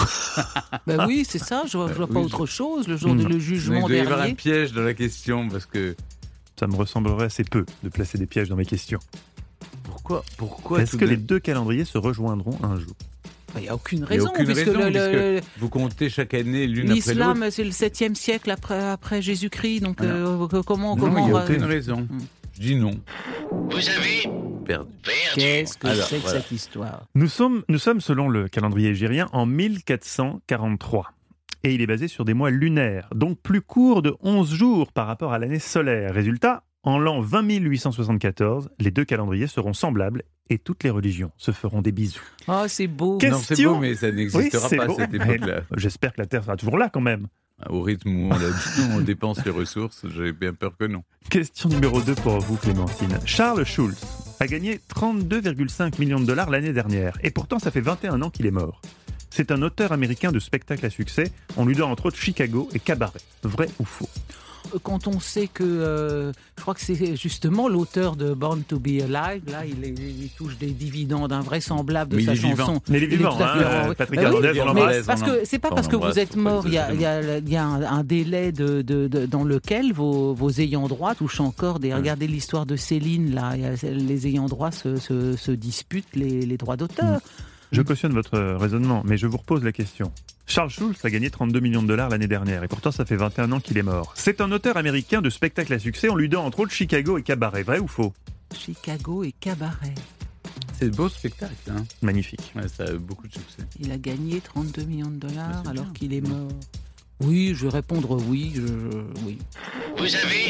Oui, c'est ça, je vois pas autre chose, le jour le jugement dernier. Il doit y avoir dernier. un piège dans la question, parce que... Ça me ressemblerait assez peu de placer des pièges dans mes questions. Pourquoi est-ce que les deux calendriers se rejoindront un jour ? Il n'y a aucune raison, puisque vous comptez chaque année l'une après l'autre. L'islam, c'est le 7e siècle après Jésus-Christ, donc comment... Non, il n'y a aucune raison. Je dis non. Vous avez perdu. Qu'est-ce que c'est que cette histoire ? Nous sommes, selon le calendrier égérien, en 1443. Et il est basé sur des mois lunaires, donc plus courts de 11 jours par rapport à l'année solaire. Résultat, en l'an 20 874, les deux calendriers seront semblables et toutes les religions se feront des bisous. Oh, c'est beau. Non, c'est beau, mais ça n'existera pas à cette époque-là. J'espère que la Terre sera toujours là quand même. Au rythme où on dépense les ressources, j'ai bien peur que non. Question numéro 2 pour vous, Clémentine. Charles Schulz a gagné 32,5 millions de dollars l'année dernière. Et pourtant, ça fait 21 ans qu'il est mort. C'est un auteur américain de spectacles à succès. On lui doit entre autres Chicago et Cabaret. Vrai ou faux ? Quand on sait que, je crois que c'est justement l'auteur de Born to be Alive, là, il touche des dividendes invraisemblables de sa chanson. Mais il est vivant, Patrick Hernandez, on l'embrasse. Parce que c'est pas parce que vous êtes mort, il y a un délai dans lequel vos ayants droit touchent encore des... Regardez l'histoire de Céline, là, les ayants droit se disputent les droits d'auteur. Je cautionne votre raisonnement, mais je vous repose la question. Charles Schulz a gagné 32 millions de dollars l'année dernière, et pourtant ça fait 21 ans qu'il est mort. C'est un auteur américain de spectacles à succès, on lui donne entre autres Chicago et Cabaret. Vrai ou faux ? Chicago et Cabaret. C'est de beaux spectacles, hein. Magnifique. Ouais, ça a eu beaucoup de succès. Il a gagné 32 millions de dollars alors qu'il est mort. Oui, je vais répondre oui. Oui. Vous avez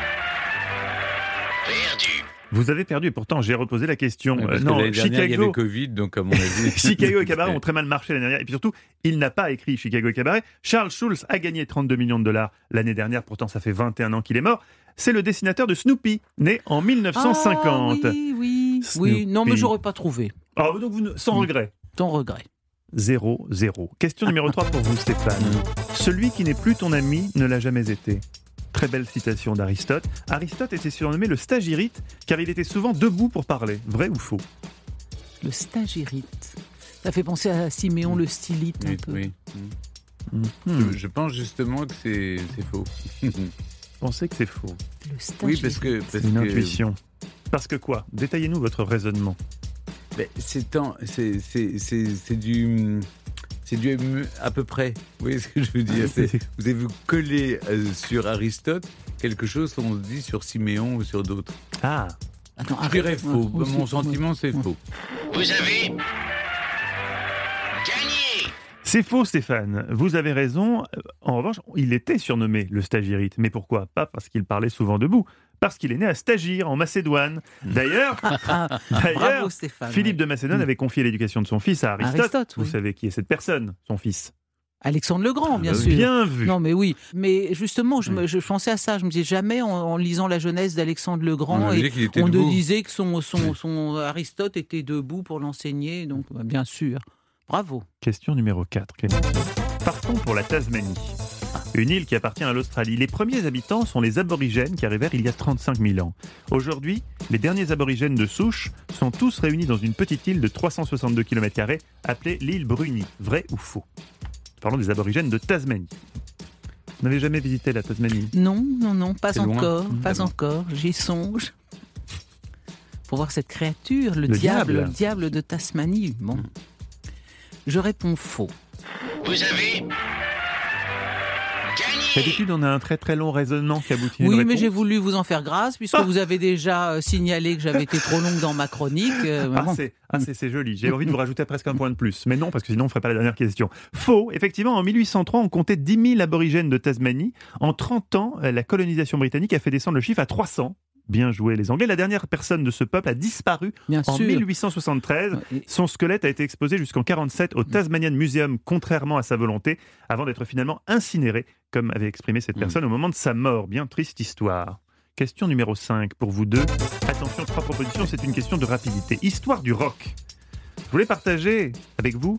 perdu. Vous avez perdu, et pourtant j'ai reposé la question. Parce que l'année dernière, il y avait Covid, donc à mon avis... Chicago et Cabaret ont très mal marché l'année dernière. Et puis surtout, il n'a pas écrit Chicago et Cabaret. Charles Schulz a gagné 32 millions de dollars l'année dernière, pourtant ça fait 21 ans qu'il est mort. C'est le dessinateur de Snoopy, né en 1950. Ah, oui, non mais j'aurais pas trouvé. Alors, donc sans regret. Sans regret. 0-0. Question numéro 3 pour vous, Stéphane. Celui qui n'est plus ton ami ne l'a jamais été. Très belle citation d'Aristote. Aristote était surnommé le stagirite car il était souvent debout pour parler. Vrai ou faux ? Le stagirite. Ça fait penser à Siméon le stylite un peu. Oui. Je pense justement que c'est faux. Vous pensez que c'est faux ? Le stagirite. Oui, parce que c'est une intuition. Parce que quoi ? Détaillez-nous votre raisonnement. Mais c'est du à peu près. Vous voyez ce que je veux dire ? Vous avez collé sur Aristote quelque chose qu'on se dit sur Siméon ou sur d'autres. Ah. Attends, je dirais faux. Mon sentiment, c'est faux. Vous avez gagné. C'est faux, Stéphane. Vous avez raison. En revanche, il était surnommé le stagirite. Mais pourquoi ? Pas parce qu'il parlait souvent debout. Parce qu'il est né à Stagir, en Macédoine. D'ailleurs, bravo, Stéphane, Philippe de Macédoine avait confié l'éducation de son fils à Aristote. Vous savez qui est cette personne, son fils ? Alexandre le Grand, bien sûr. Bien vu. Non, mais oui. Mais justement, je pensais à ça. Je me disais jamais, en lisant la jeunesse d'Alexandre le Grand, on ne disait que son Aristote était debout pour l'enseigner. Donc, bien sûr. Bravo. Question numéro 4, Clémentine. Partons pour la Tasmanie. Une île qui appartient à l'Australie. Les premiers habitants sont les aborigènes qui arrivèrent il y a 35 000 ans. Aujourd'hui, les derniers aborigènes de souche sont tous réunis dans une petite île de 362 km² appelée l'île Bruny. Vrai ou faux ? Parlons des aborigènes de Tasmanie. Vous n'avez jamais visité la Tasmanie ? Non, pas encore. J'y songe. Pour voir cette créature, le diable de Tasmanie. Bon. Je réponds faux. Vous avez gagné. D'habitude, on a un très très long raisonnement qui aboutit à une réponse. réponse. Mais j'ai voulu vous en faire grâce, puisque vous avez déjà signalé que j'avais été trop longue dans ma chronique. C'est joli. J'ai envie de vous rajouter presque un point de plus. Mais non, parce que sinon, on ne ferait pas la dernière question. Faux. Effectivement, en 1803, on comptait 10 000 aborigènes de Tasmanie. En 30 ans, la colonisation britannique a fait descendre le chiffre à 300. Bien joué les Anglais. La dernière personne de ce peuple a disparu en 1873. Son squelette a été exposé jusqu'en 1947 au Tasmanian Museum, contrairement à sa volonté, avant d'être finalement incinéré, comme avait exprimé cette personne au moment de sa mort. Bien triste histoire. Question numéro 5 pour vous deux. Attention, 3 propositions, c'est une question de rapidité. Histoire du rock. Je voulais partager avec vous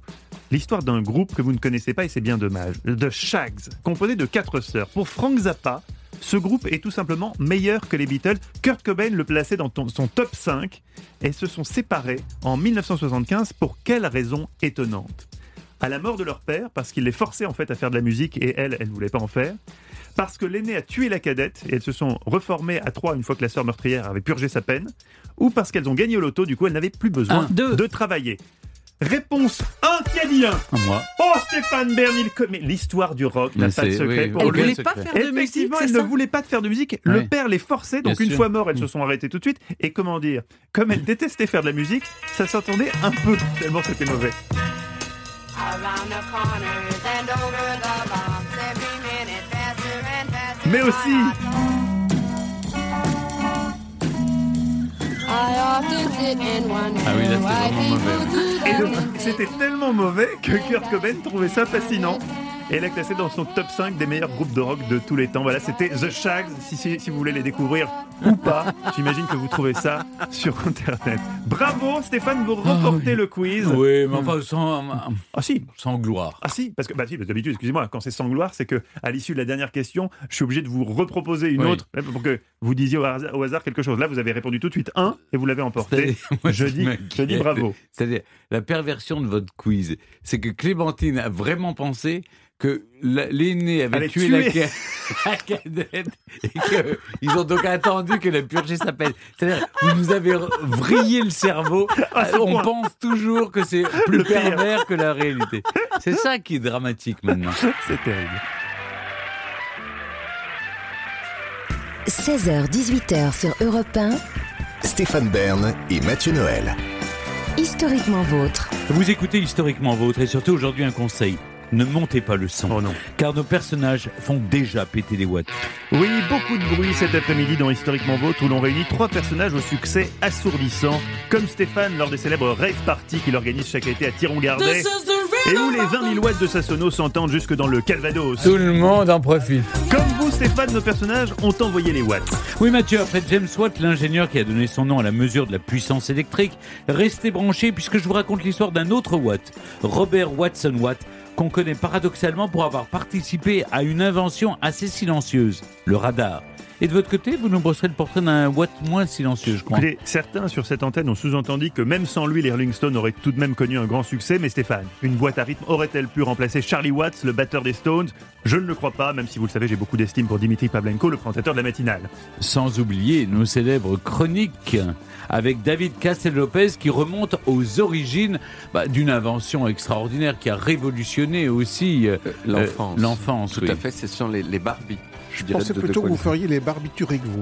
l'histoire d'un groupe que vous ne connaissez pas et c'est bien dommage. The Shags, composé de 4 sœurs. Pour Frank Zappa, ce groupe est tout simplement meilleur que les Beatles. Kurt Cobain le plaçait dans son top 5 et se sont séparés en 1975 pour quelle raison étonnante ? À la mort de leur père, parce qu'il les forçait en fait à faire de la musique et elle ne voulait pas en faire. Parce que l'aînée a tué la cadette et elles se sont reformées à 3 une fois que la sœur meurtrière avait purgé sa peine. Ou parce qu'elles ont gagné au loto, du coup elles n'avaient plus besoin de travailler. Réponse 1, qui a dit 1 ? Moi. Oh, Stéphane Bern, mais l'histoire du rock n'a pas de secret. Elle ne voulait pas faire de musique, effectivement, elle ne voulait pas faire de musique. Oui. Le père les forçait, donc Bien une sûr. fois morts, elles se sont arrêtées tout de suite. Et comment dire, comme elle détestait faire de la musique, ça s'entendait un peu, tellement c'était mauvais. Mais aussi, Ah oui, là, c'est vraiment mauvais. et c'était tellement mauvais que Kurt Cobain trouvait ça fascinant. Et elle a classé dans son top 5 des meilleurs groupes de rock de tous les temps. Voilà, c'était The Shags, si vous voulez les découvrir ou pas. J'imagine que vous trouvez ça sur Internet. Bravo Stéphane, vous remportez le quiz. Oui, mais enfin, sans gloire. Ah si, parce que d'habitude, excusez-moi, quand c'est sans gloire, c'est que à l'issue de la dernière question, je suis obligé de vous reproposer une autre pour que vous disiez au hasard quelque chose. Là, vous avez répondu tout de suite 1 et vous l'avez emporté. Je dis bravo. C'est-à-dire, la perversion de votre quiz, c'est que Clémentine a vraiment pensé que l'aîné avait tué la cadette et qu'ils ont donc attendu qu'elle ait purgé sa peine. C'est-à-dire, vous nous avez vrillé le cerveau. On pense toujours que c'est plus pervers que la réalité. C'est ça qui est dramatique maintenant. C'est terrible. 16h-18h sur Europe 1, Stéphane Bern et Mathieu Noël. historiquement vôtre. Vous écoutez Historiquement Vôtre et surtout aujourd'hui un conseil. Ne montez pas le son, car nos personnages font déjà péter les watts. Oui, beaucoup de bruit cet après-midi dans Historiquement Vôtre où l'on réunit 3 personnages au succès assourdissant, comme Stéphane lors des célèbres rave parties qu'il organise chaque été à Thiron-Gardais, et où les 20 000 watts de sa sono s'entendent jusque dans le Calvados. Tout le monde en profite. Comme vous, Stéphane, nos personnages ont envoyé les watts. Oui, Mathieu, après James Watt, l'ingénieur qui a donné son nom à la mesure de la puissance électrique, restez branchés puisque je vous raconte l'histoire d'un autre Watt, Robert Watson Watt, qu'on connaît paradoxalement pour avoir participé à une invention assez silencieuse, le radar. Et de votre côté, vous nous brosserez le portrait d'un Watt moins silencieux, je crois. Écoutez, certains sur cette antenne ont sous-entendu que même sans lui, les Rolling Stones auraient tout de même connu un grand succès. Mais Stéphane, une boîte à rythme aurait-elle pu remplacer Charlie Watts, le batteur des Stones ? Je ne le crois pas, même si vous le savez, j'ai beaucoup d'estime pour Dimitri Pavlenko, le présentateur de la matinale. Sans oublier nos célèbres chroniques avec David Castel-Lopez qui remonte aux origines d'une invention extraordinaire qui a révolutionné aussi l'enfance. Tout à fait, ce sont les Barbies. Je pensais plutôt que vous feriez les barbituriques, vous.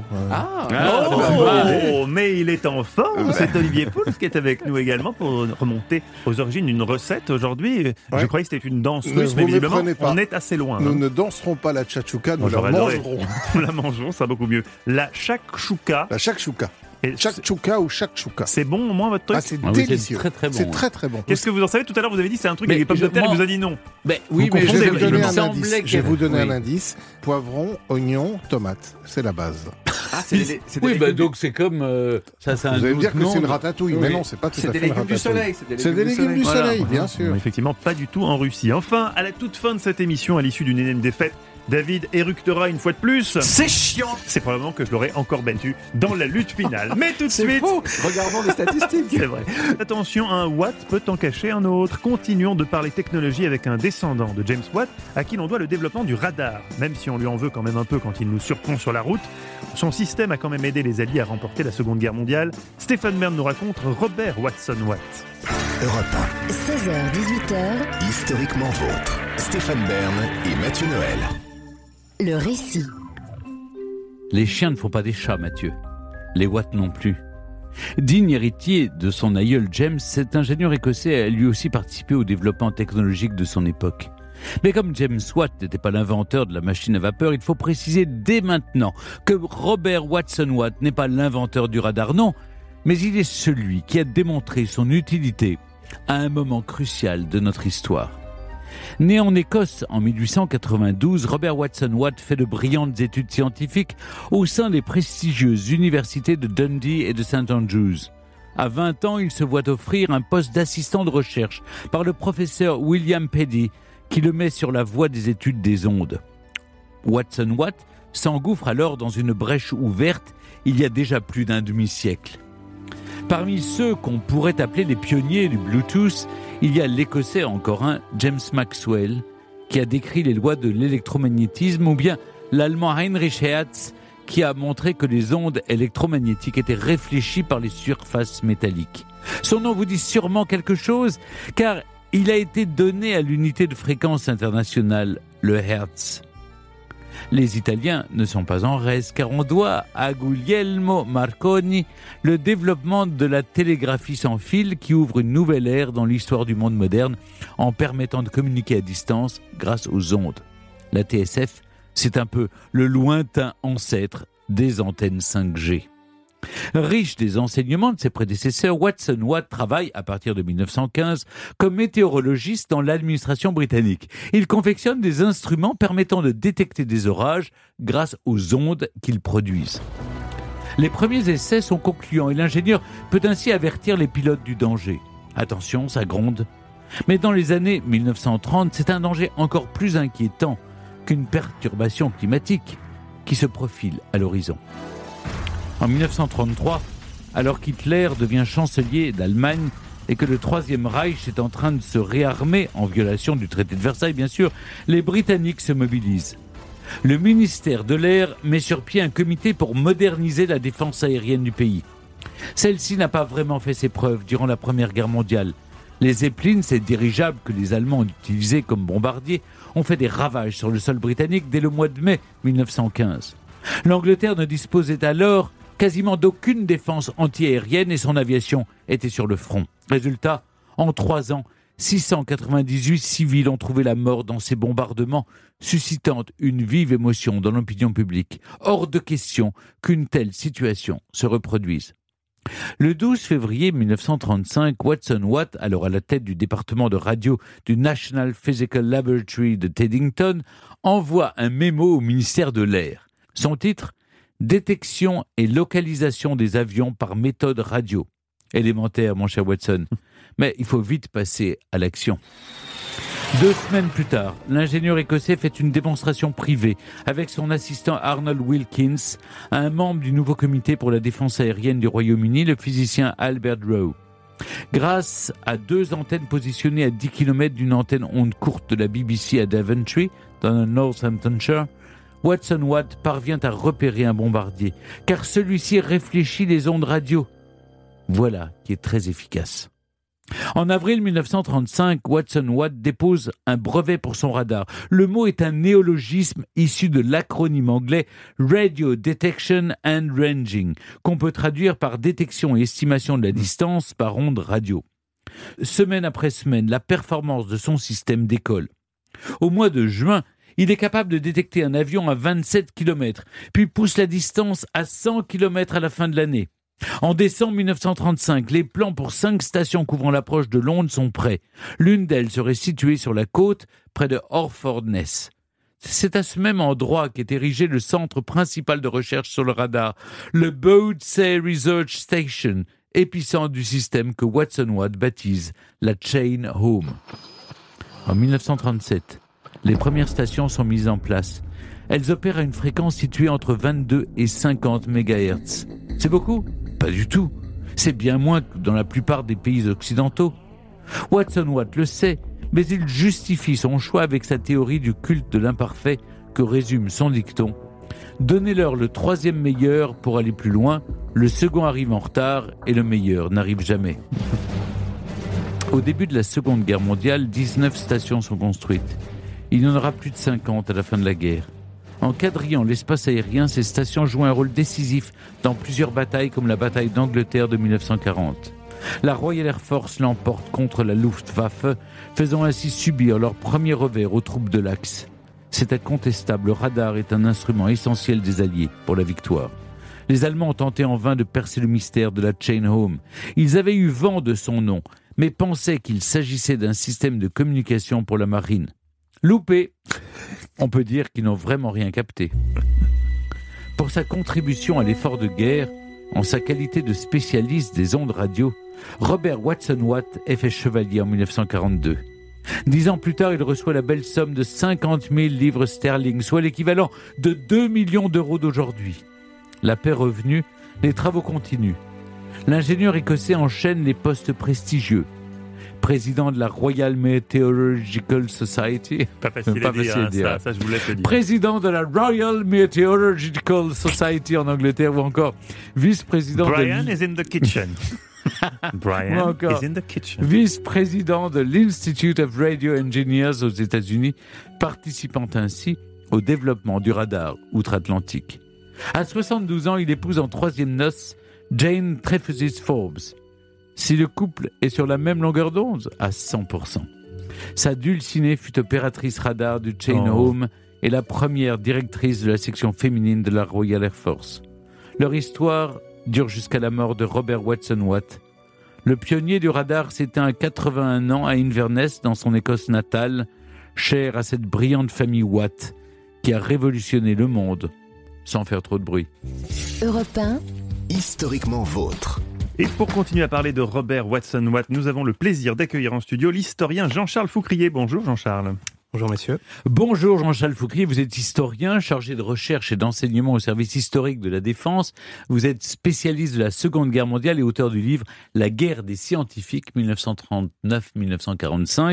Mais il est en forme, c'est Olivier Pouls qui est avec nous également pour remonter aux origines d'une recette aujourd'hui. Ouais. Je croyais que c'était une danse russe, mais visiblement on est assez loin. Nous ne danserons pas la tchatchouka, nous la mangerons. Nous la mangerons, ça va beaucoup mieux. La shakshuka. La shakshuka. Shakshuka ou shakshuka. C'est bon au moins votre truc? C'est délicieux. C'est très très bon. C'est très très bon. Qu'est-ce que vous en savez? Tout à l'heure vous avez dit c'est un truc avec des pommes de terre, il vous a dit non. Oui, mais je vais vous donner un indice. Poivron, oignon, tomate. C'est la base. Donc c'est comme ça. Vous allez me dire que c'est une ratatouille, mais non, c'est pas tout à fait une ratatouille. C'est des légumes du soleil, bien sûr. Effectivement, pas du tout en Russie. Enfin, à la toute fin de cette émission, à l'issue d'une énième défaite, David éructera une fois de plus. C'est chiant. C'est probablement que je l'aurais encore battu dans la lutte finale. Mais tout de suite, faux. Regardons les statistiques. C'est vrai. Attention, un Watt peut en cacher un autre. Continuons de parler technologie avec un descendant de James Watt, à qui l'on doit le développement du radar. Même si on lui en veut quand même un peu quand il nous surprend sur la route, son système a quand même aidé les Alliés à remporter la Seconde Guerre mondiale. Stéphane Bern nous raconte Robert Watson Watt. Europe 1. 16h-18h. Historiquement vôtre. Stéphane Bern et Mathieu Noël. Le récit. Les chiens ne font pas des chats, Mathieu. Les Watt non plus. Digne héritier de son aïeul James, cet ingénieur écossais a lui aussi participé au développement technologique de son époque. Mais comme James Watt n'était pas l'inventeur de la machine à vapeur, il faut préciser dès maintenant que Robert Watson Watt n'est pas l'inventeur du radar, non, mais il est celui qui a démontré son utilité à un moment crucial de notre histoire. Né en Écosse en 1892, Robert Watson Watt fait de brillantes études scientifiques au sein des prestigieuses universités de Dundee et de St Andrews. À 20 ans, il se voit offrir un poste d'assistant de recherche par le professeur William Peddy, qui le met sur la voie des études des ondes. Watson Watt s'engouffre alors dans une brèche ouverte il y a déjà plus d'un demi-siècle. Parmi ceux qu'on pourrait appeler les pionniers du Bluetooth, il y a l'Écossais encore un, James Maxwell, qui a décrit les lois de l'électromagnétisme, ou bien l'Allemand Heinrich Hertz, qui a montré que les ondes électromagnétiques étaient réfléchies par les surfaces métalliques. Son nom vous dit sûrement quelque chose, car il a été donné à l'unité de fréquence internationale, le Hertz. Les Italiens ne sont pas en reste, car on doit à Guglielmo Marconi le développement de la télégraphie sans fil qui ouvre une nouvelle ère dans l'histoire du monde moderne en permettant de communiquer à distance grâce aux ondes. La TSF, c'est un peu le lointain ancêtre des antennes 5G. Riche des enseignements de ses prédécesseurs, Watson Watt travaille, à partir de 1915, comme météorologiste dans l'administration britannique. Il confectionne des instruments permettant de détecter des orages grâce aux ondes qu'ils produisent. Les premiers essais sont concluants et l'ingénieur peut ainsi avertir les pilotes du danger. Attention, ça gronde. Mais dans les années 1930, c'est un danger encore plus inquiétant qu'une perturbation climatique qui se profile à l'horizon. En 1933, alors qu'Hitler devient chancelier d'Allemagne et que le Troisième Reich est en train de se réarmer en violation du traité de Versailles, bien sûr, les Britanniques se mobilisent. Le ministère de l'Air met sur pied un comité pour moderniser la défense aérienne du pays. Celle-ci n'a pas vraiment fait ses preuves durant la Première Guerre mondiale. Les Zeppelin, ces dirigeables que les Allemands ont utilisés comme bombardiers, ont fait des ravages sur le sol britannique dès le mois de mai 1915. L'Angleterre ne disposait alors quasiment d'aucune défense anti-aérienne et son aviation était sur le front. Résultat, en 3 ans, 698 civils ont trouvé la mort dans ces bombardements, suscitant une vive émotion dans l'opinion publique. Hors de question qu'une telle situation se reproduise. Le 12 février 1935, Watson Watt, alors à la tête du département de radio du National Physical Laboratory de Teddington, envoie un mémo au ministère de l'Air. Son titre ? Détection et localisation des avions par méthode radio. Élémentaire, mon cher Watson. Mais il faut vite passer à l'action. 2 semaines plus tard, l'ingénieur écossais fait une démonstration privée avec son assistant Arnold Wilkins à un membre du nouveau comité pour la défense aérienne du Royaume-Uni, le physicien Albert Rowe. Grâce à 2 antennes positionnées à 10 km d'une antenne onde courte de la BBC à Daventry, dans le Northamptonshire, Watson Watt parvient à repérer un bombardier, car celui-ci réfléchit les ondes radio. Voilà qui est très efficace. En avril 1935, Watson Watt dépose un brevet pour son radar. Le mot est un néologisme issu de l'acronyme anglais Radio Detection and Ranging, qu'on peut traduire par détection et estimation de la distance par onde radio. Semaine après semaine, la performance de son système décolle. Au mois de juin, il est capable de détecter un avion à 27 km, puis pousse la distance à 100 km à la fin de l'année. En décembre 1935, les plans pour 5 stations couvrant l'approche de Londres sont prêts. L'une d'elles serait située sur la côte, près de Orfordness. C'est à ce même endroit qu'est érigé le centre principal de recherche sur le radar, le Bowdsay Research Station, épicentre du système que Watson Watt baptise la Chain Home. En 1937, les premières stations sont mises en place. Elles opèrent à une fréquence située entre 22 et 50 MHz. C'est beaucoup ? Pas du tout. C'est bien moins que dans la plupart des pays occidentaux. Watson Watt le sait, mais il justifie son choix avec sa théorie du culte de l'imparfait que résume son dicton. Donnez-leur le 3e meilleur pour aller plus loin, le second arrive en retard et le meilleur n'arrive jamais. Au début de la Seconde Guerre mondiale, 19 stations sont construites. Il y en aura plus de 50 à la fin de la guerre. En quadrillant l'espace aérien, ces stations jouent un rôle décisif dans plusieurs batailles comme la bataille d'Angleterre de 1940. La Royal Air Force l'emporte contre la Luftwaffe, faisant ainsi subir leur premier revers aux troupes de l'Axe. C'est incontestable, le radar est un instrument essentiel des Alliés pour la victoire. Les Allemands ont tenté en vain de percer le mystère de la Chain Home. Ils avaient eu vent de son nom, mais pensaient qu'il s'agissait d'un système de communication pour la marine. Loupé. On peut dire qu'ils n'ont vraiment rien capté. Pour sa contribution à l'effort de guerre, En sa qualité de spécialiste des ondes radio, Robert Watson-Watt est fait chevalier en 1942. 10 ans plus tard, il reçoit la belle somme de 50 000 livres sterling, soit l'équivalent de 2 millions d'euros d'aujourd'hui. La paix revenue, les travaux continuent. L'ingénieur écossais enchaîne les postes prestigieux. Président de la Royal Meteorological Society. Pas facile à dire, ça je voulais te dire. Président de la Royal Meteorological Society en Angleterre, ou encore vice-président Brian is in the kitchen. Brian is in the kitchen. Vice-président de l'Institute of Radio Engineers aux États-Unis, participant ainsi au développement du radar outre-Atlantique. À 72 ans, il épouse en troisième noces Jane Trefezis Forbes. Si le couple est sur la même longueur d'onde, à 100%. Sa dulcinée fut opératrice radar du Chain Home et la première directrice de la section féminine de la Royal Air Force. Leur histoire dure jusqu'à la mort de Robert Watson-Watt. Le pionnier du radar s'éteint à 81 ans à Inverness, dans son Écosse natale, cher à cette brillante famille Watt, qui a révolutionné le monde sans faire trop de bruit. Europe 1, Historiquement vôtre. Et pour continuer à parler de Robert Watson-Watt, nous avons le plaisir d'accueillir en studio l'historien Jean-Charles Foucrier. Bonjour Jean-Charles. Bonjour messieurs. Bonjour Jean-Charles Foucrier, vous êtes historien, chargé de recherche et d'enseignement au service historique de la Défense. Vous êtes spécialiste de la Seconde Guerre mondiale et auteur du livre « La guerre des scientifiques 1939-1945 »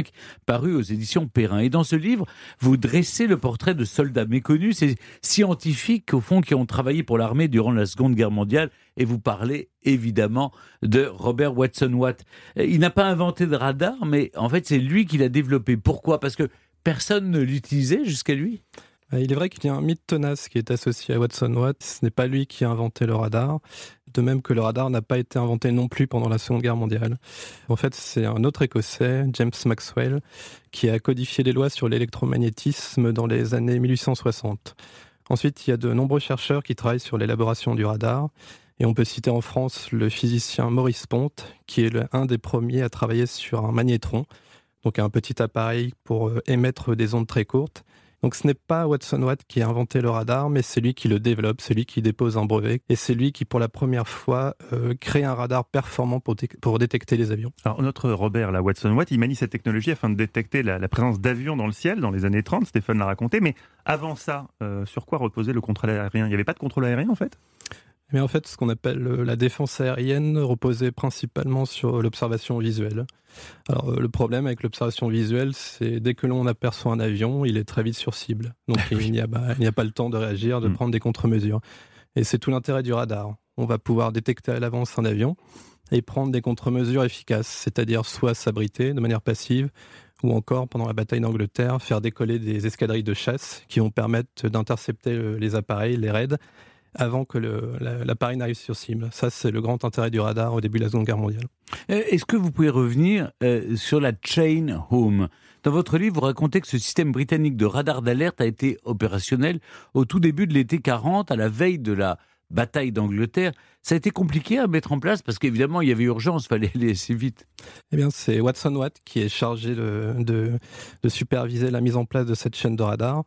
paru aux éditions Perrin. Et dans ce livre, vous dressez le portrait de soldats méconnus, ces scientifiques au fond qui ont travaillé pour l'armée durant la Seconde Guerre mondiale. Et vous parlez évidemment de Robert Watson-Watt. Il n'a pas inventé de radar, mais en fait c'est lui qui l'a développé. Pourquoi ? Parce que personne ne l'utilisait jusqu'à lui. Il est vrai qu'il y a un mythe tenace qui est associé à Watson-Watt. Ce n'est pas lui qui a inventé le radar, de même que le radar n'a pas été inventé non plus pendant la Seconde Guerre mondiale. En fait, c'est un autre Écossais, James Maxwell, qui a codifié les lois sur l'électromagnétisme dans les années 1860. Ensuite, il y a de nombreux chercheurs qui travaillent sur l'élaboration du radar. Et on peut citer en France le physicien Maurice Ponte, qui est un des premiers à travailler sur un magnétron, donc un petit appareil pour émettre des ondes très courtes. Donc ce n'est pas Watson-Watt qui a inventé le radar, mais c'est lui qui le développe, c'est lui qui dépose un brevet, et c'est lui qui pour la première fois crée un radar performant pour détecter les avions. Alors notre Robert Watson-Watt, il manie cette technologie afin de détecter la présence d'avions dans le ciel dans les années 30, Stéphane l'a raconté, mais avant ça, sur quoi reposait le contrôle aérien ? Il n'y avait pas de contrôle aérien en fait ? Mais en fait, ce qu'on appelle la défense aérienne reposait principalement sur l'observation visuelle. Alors, le problème avec l'observation visuelle, c'est dès que l'on aperçoit un avion, il est très vite sur cible. Donc, il n'y a pas le temps de réagir, de prendre des contre-mesures. Et c'est tout l'intérêt du radar. On va pouvoir détecter à l'avance un avion et prendre des contre-mesures efficaces, c'est-à-dire soit s'abriter de manière passive, ou encore, pendant la bataille d'Angleterre, faire décoller des escadrilles de chasse qui vont permettre d'intercepter les appareils, les raids, avant que l'appareil n'arrive sur cible. Ça, c'est le grand intérêt du radar au début de la Seconde Guerre mondiale. Est-ce que vous pouvez revenir sur la Chain Home ? Dans votre livre, vous racontez que ce système britannique de radar d'alerte a été opérationnel au tout début de l'été 40, à la veille de la bataille d'Angleterre. Ça a été compliqué à mettre en place parce qu'évidemment, il y avait urgence, il fallait aller assez vite. Eh bien, c'est Watson-Watt qui est chargé de superviser la mise en place de cette chaîne de radar.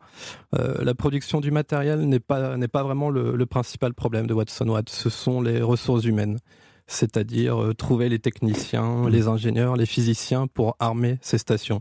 La production du matériel n'est pas vraiment le principal problème de Watson-Watt. Ce sont les ressources humaines, c'est-à-dire trouver les techniciens, les ingénieurs, les physiciens pour armer ces stations.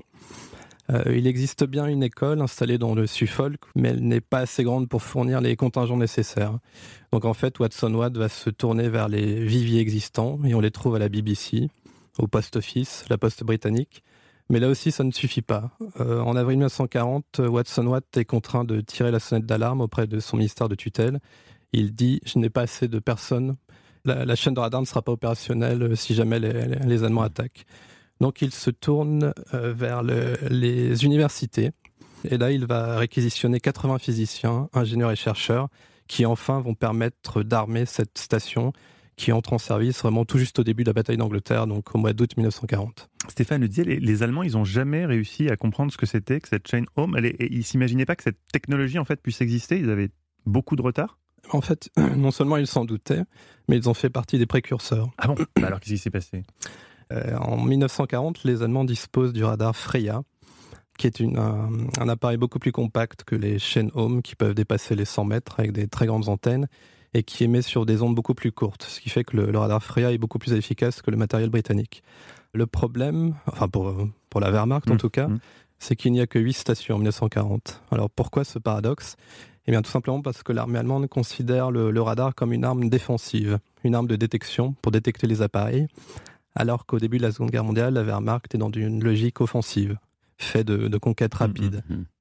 Il existe bien une école installée dans le Suffolk, mais elle n'est pas assez grande pour fournir les contingents nécessaires. Donc en fait, Watson-Watt va se tourner vers les viviers existants, et on les trouve à la BBC, au Post Office, la poste britannique. Mais là aussi, ça ne suffit pas. En avril 1940, Watson-Watt est contraint de tirer la sonnette d'alarme auprès de son ministère de tutelle. Il dit « Je n'ai pas assez de personnes. La chaîne de radar ne sera pas opérationnelle si jamais les Allemands attaquent. » Donc il se tourne vers les universités. Et là, il va réquisitionner 80 physiciens, ingénieurs et chercheurs qui enfin vont permettre d'armer cette station qui entre en service vraiment tout juste au début de la bataille d'Angleterre, donc au mois d'août 1940. Stéphane le disait, les Allemands, ils n'ont jamais réussi à comprendre ce que c'était que cette chain home. Ils ne s'imaginaient pas que cette technologie en fait puisse exister. Ils avaient beaucoup de retard. En fait, non seulement ils s'en doutaient, mais ils ont fait partie des précurseurs. Ah bon ? Alors qu'est-ce qui s'est passé ? En 1940, les Allemands disposent du radar Freya, qui est un appareil beaucoup plus compact que les chaînes Home, qui peuvent dépasser les 100 mètres avec des très grandes antennes, et qui émet sur des ondes beaucoup plus courtes, ce qui fait que le radar Freya est beaucoup plus efficace que le matériel britannique. Le problème, enfin pour la Wehrmacht en tout cas, c'est qu'il n'y a que 8 stations en 1940. Alors pourquoi ce paradoxe ? Eh bien tout simplement parce que l'armée allemande considère le radar comme une arme défensive, une arme de détection pour détecter les appareils, alors qu'au début de la Seconde Guerre mondiale, la Wehrmacht est dans une logique offensive, fait de conquêtes rapides.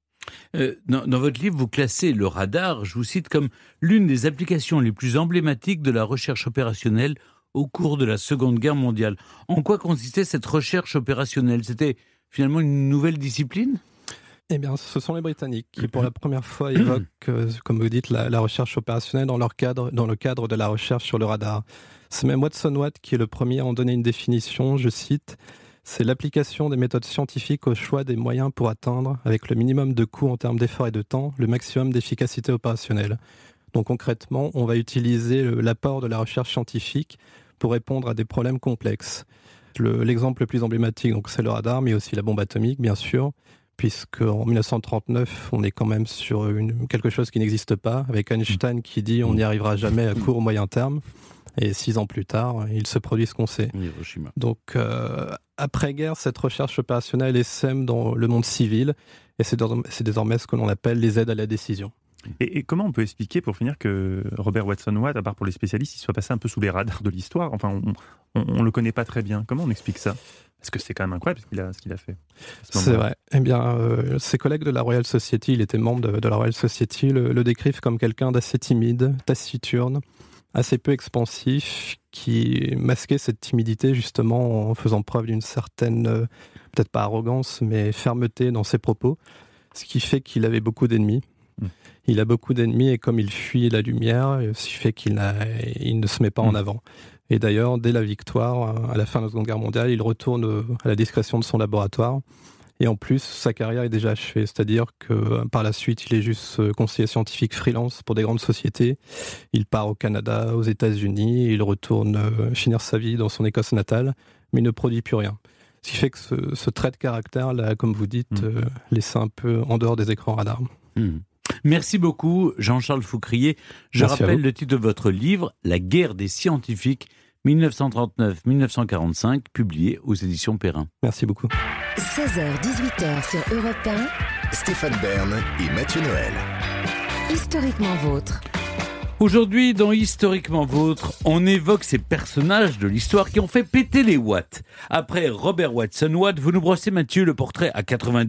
Dans votre livre, vous classez le radar, je vous cite, comme l'une des applications les plus emblématiques de la recherche opérationnelle au cours de la Seconde Guerre mondiale. En quoi consistait cette recherche opérationnelle ? C'était finalement une nouvelle discipline ? Eh bien, ce sont les Britanniques qui, pour la première fois, évoquent, comme vous dites, la recherche opérationnelle dans le cadre de la recherche sur le radar. C'est même Watson Watt qui est le premier à en donner une définition, je cite, « C'est l'application des méthodes scientifiques au choix des moyens pour atteindre, avec le minimum de coûts en termes d'efforts et de temps, le maximum d'efficacité opérationnelle. » Donc concrètement, on va utiliser l'apport de la recherche scientifique pour répondre à des problèmes complexes. L'exemple le plus emblématique, donc, c'est le radar, mais aussi la bombe atomique, bien sûr, puisqu'en 1939, on est quand même sur quelque chose qui n'existe pas, avec Einstein qui dit on n'y arrivera jamais à court ou moyen terme, et 6 ans plus tard, il se produit ce qu'on sait. Hiroshima. Donc, après-guerre, cette recherche opérationnelle essaime dans le monde civil, et c'est désormais ce que l'on appelle les aides à la décision. Et comment on peut expliquer, pour finir, que Robert Watson Watt, à part pour les spécialistes, il soit passé un peu sous les radars de l'histoire ? Enfin, on ne le connaît pas très bien. Comment on explique ça ? Parce que c'est quand même incroyable ce qu'il a fait. C'est vrai. Eh bien, ses collègues de la Royal Society, il était membre de la Royal Society, le décrivent comme quelqu'un d'assez timide, taciturne, assez peu expansif, qui masquait cette timidité justement en faisant preuve d'une certaine, peut-être pas arrogance, mais fermeté dans ses propos, ce qui fait qu'il avait beaucoup d'ennemis. Il a beaucoup d'ennemis et comme il fuit la lumière, ce qui fait qu'il ne se met pas en avant. Et d'ailleurs, dès la victoire, à la fin de la Seconde Guerre mondiale, il retourne à la discrétion de son laboratoire. Et en plus, sa carrière est déjà achevée. C'est-à-dire que par la suite, il est juste conseiller scientifique freelance pour des grandes sociétés. Il part au Canada, aux États-Unis, il retourne finir sa vie dans son Écosse natale, mais il ne produit plus rien. Ce qui fait que ce trait de caractère, là, comme vous dites, laisse un peu en dehors des écrans radars. Merci beaucoup, Jean-Charles Foucrier. Je rappelle le titre de votre livre, « La guerre des scientifiques, 1939-1945 », publié aux éditions Perrin. Merci beaucoup. 16h-18h sur Europe 1. Stéphane Bern et Mathieu Noël. Historiquement vôtre. Aujourd'hui, dans Historiquement Vôtre, on évoque ces personnages de l'histoire qui ont fait péter les watts. Après Robert Watson Watt, vous nous brossez, Mathieu, le portrait à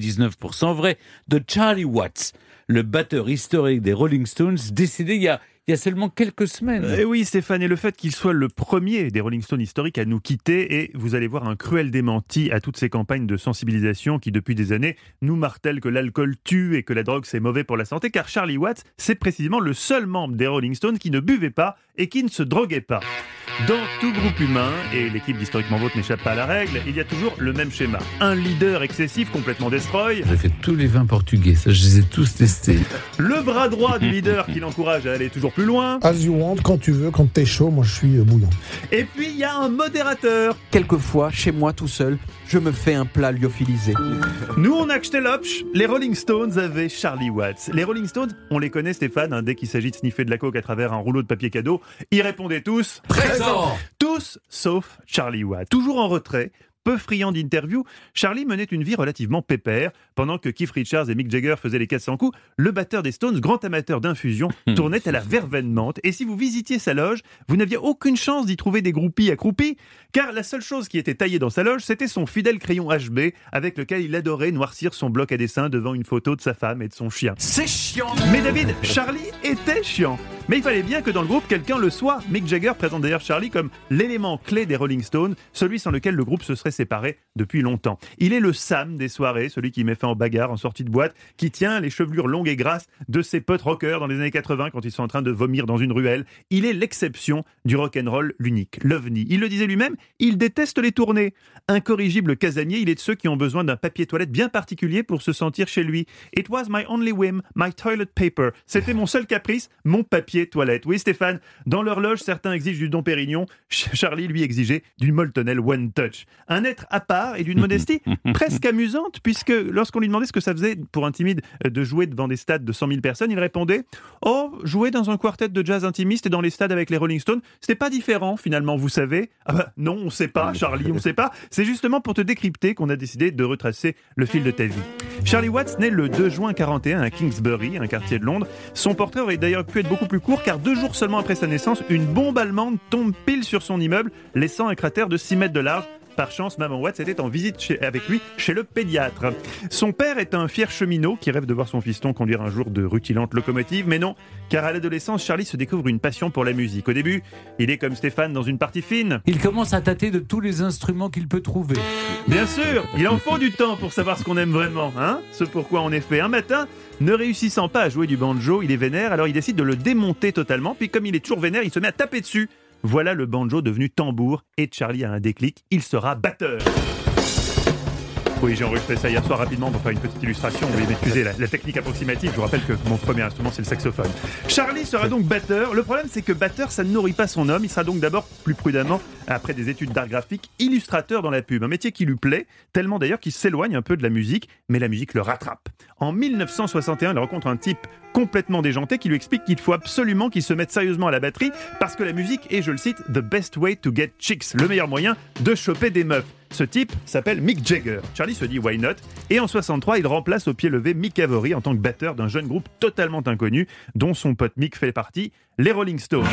99% vrai de Charlie Watts, le batteur historique des Rolling Stones, décédé il y a seulement quelques semaines. Et oui, Stéphane, et le fait qu'il soit le premier des Rolling Stones historiques à nous quitter, et vous allez voir un cruel démenti à toutes ces campagnes de sensibilisation qui, depuis des années, nous martèlent que l'alcool tue et que la drogue c'est mauvais pour la santé, car Charlie Watts, c'est précisément le seul membre des Rolling Stones qui ne buvait pas et qui ne se droguait pas. Dans tout groupe humain, et l'équipe d'Historiquement Vôtre n'échappe pas à la règle, il y a toujours le même schéma. Un leader excessif, complètement destroy. J'ai fait tous les vins portugais, ça je les ai tous testés. Le bras droit du leader qui l'encourage à aller toujours plus loin. As you want, quand tu veux, quand t'es chaud, moi je suis bouillant. Et puis il y a un modérateur. Quelquefois, chez moi tout seul, je me fais un plat lyophilisé. Nous on a acheté l'opch, les Rolling Stones avaient Charlie Watts. Les Rolling Stones, on les connaît Stéphane, dès qu'il s'agit de sniffer de la coke à travers un rouleau de papier cadeau, ils répondaient tous « Présent !» Tous sauf Charlie Watts. Toujours en retrait, peu friand d'interviews, Charlie menait une vie relativement pépère. Pendant que Keith Richards et Mick Jagger faisaient les 400 coups, le batteur des Stones, grand amateur d'infusion, tournait à la verveine menthe. Et si vous visitiez sa loge, vous n'aviez aucune chance d'y trouver des groupies accroupis, car la seule chose qui était taillée dans sa loge, c'était son fidèle crayon HB, avec lequel il adorait noircir son bloc à dessin devant une photo de sa femme et de son chien. C'est chiant. Mais David, Charlie était chiant. Mais il fallait bien que dans le groupe, quelqu'un le soit. Mick Jagger présente d'ailleurs Charlie comme l'élément clé des Rolling Stones, celui sans lequel le groupe se serait séparé depuis longtemps. Il est le Sam des soirées, celui qui met fin en bagarre en sortie de boîte, qui tient les chevelures longues et grasses de ses potes rockers dans les années 80 quand ils sont en train de vomir dans une ruelle. Il est l'exception du rock'n'roll, l'unique, l'ovni. Il le disait lui-même, il déteste les tournées. Incorrigible casanier, il est de ceux qui ont besoin d'un papier toilette bien particulier pour se sentir chez lui. It was my only whim, my toilet paper. C'était mon seul caprice, mon papier papier toilette. Oui, Stéphane, dans l'horloge, certains exigent du Dom Pérignon. Charlie, lui, exigeait du Moltonel One Touch. Un être à part et d'une modestie presque amusante, puisque lorsqu'on lui demandait ce que ça faisait pour un timide de jouer devant des stades de 100 000 personnes, il répondait « Oh, jouer dans un quartet de jazz intimiste et dans les stades avec les Rolling Stones, c'était pas différent finalement, vous savez ?» Ah bah non, on sait pas, Charlie, on sait pas. C'est justement pour te décrypter qu'on a décidé de retracer le fil de ta vie. Charlie Watts naît le 2 juin 41 à Kingsbury, un quartier de Londres. Son portrait aurait d'ailleurs pu être beaucoup plus court, car 2 jours seulement après sa naissance, une bombe allemande tombe pile sur son immeuble, laissant un cratère de 6 mètres de large. Par chance, maman Watts était en visite avec lui chez le pédiatre. Son père est un fier cheminot qui rêve de voir son fiston conduire un jour de rutilantes locomotives, mais non, car à l'adolescence, Charlie se découvre une passion pour la musique. Au début, il est comme Stéphane dans une partie fine. Il commence à tâter de tous les instruments qu'il peut trouver. Bien sûr, il en faut du temps pour savoir ce qu'on aime vraiment, hein ? Ce pourquoi on est fait. Un matin, ne réussissant pas à jouer du banjo, il est vénère, alors il décide de le démonter totalement, puis comme il est toujours vénère, il se met à taper dessus. Voilà le banjo devenu tambour et Charlie a un déclic, il sera batteur. Oui, j'ai enregistré ça hier soir rapidement pour faire une petite illustration. Vous m'excusez la technique approximative. Je vous rappelle que mon premier instrument, c'est le saxophone. Charlie sera donc batteur. Le problème, c'est que batteur, ça ne nourrit pas son homme. Il sera donc d'abord, plus prudemment, après des études d'art graphique, illustrateur dans la pub. Un métier qui lui plaît, tellement d'ailleurs qu'il s'éloigne un peu de la musique, mais la musique le rattrape. En 1961, il rencontre un type complètement déjanté qui lui explique qu'il faut absolument qu'il se mette sérieusement à la batterie parce que la musique est, je le cite, « the best way to get chicks », le meilleur moyen de choper des meufs. Ce type s'appelle Mick Jagger. Charlie se dit « why not ?» et en 63, il remplace au pied levé Mick Avory en tant que batteur d'un jeune groupe totalement inconnu dont son pote Mick fait partie, les Rolling Stones.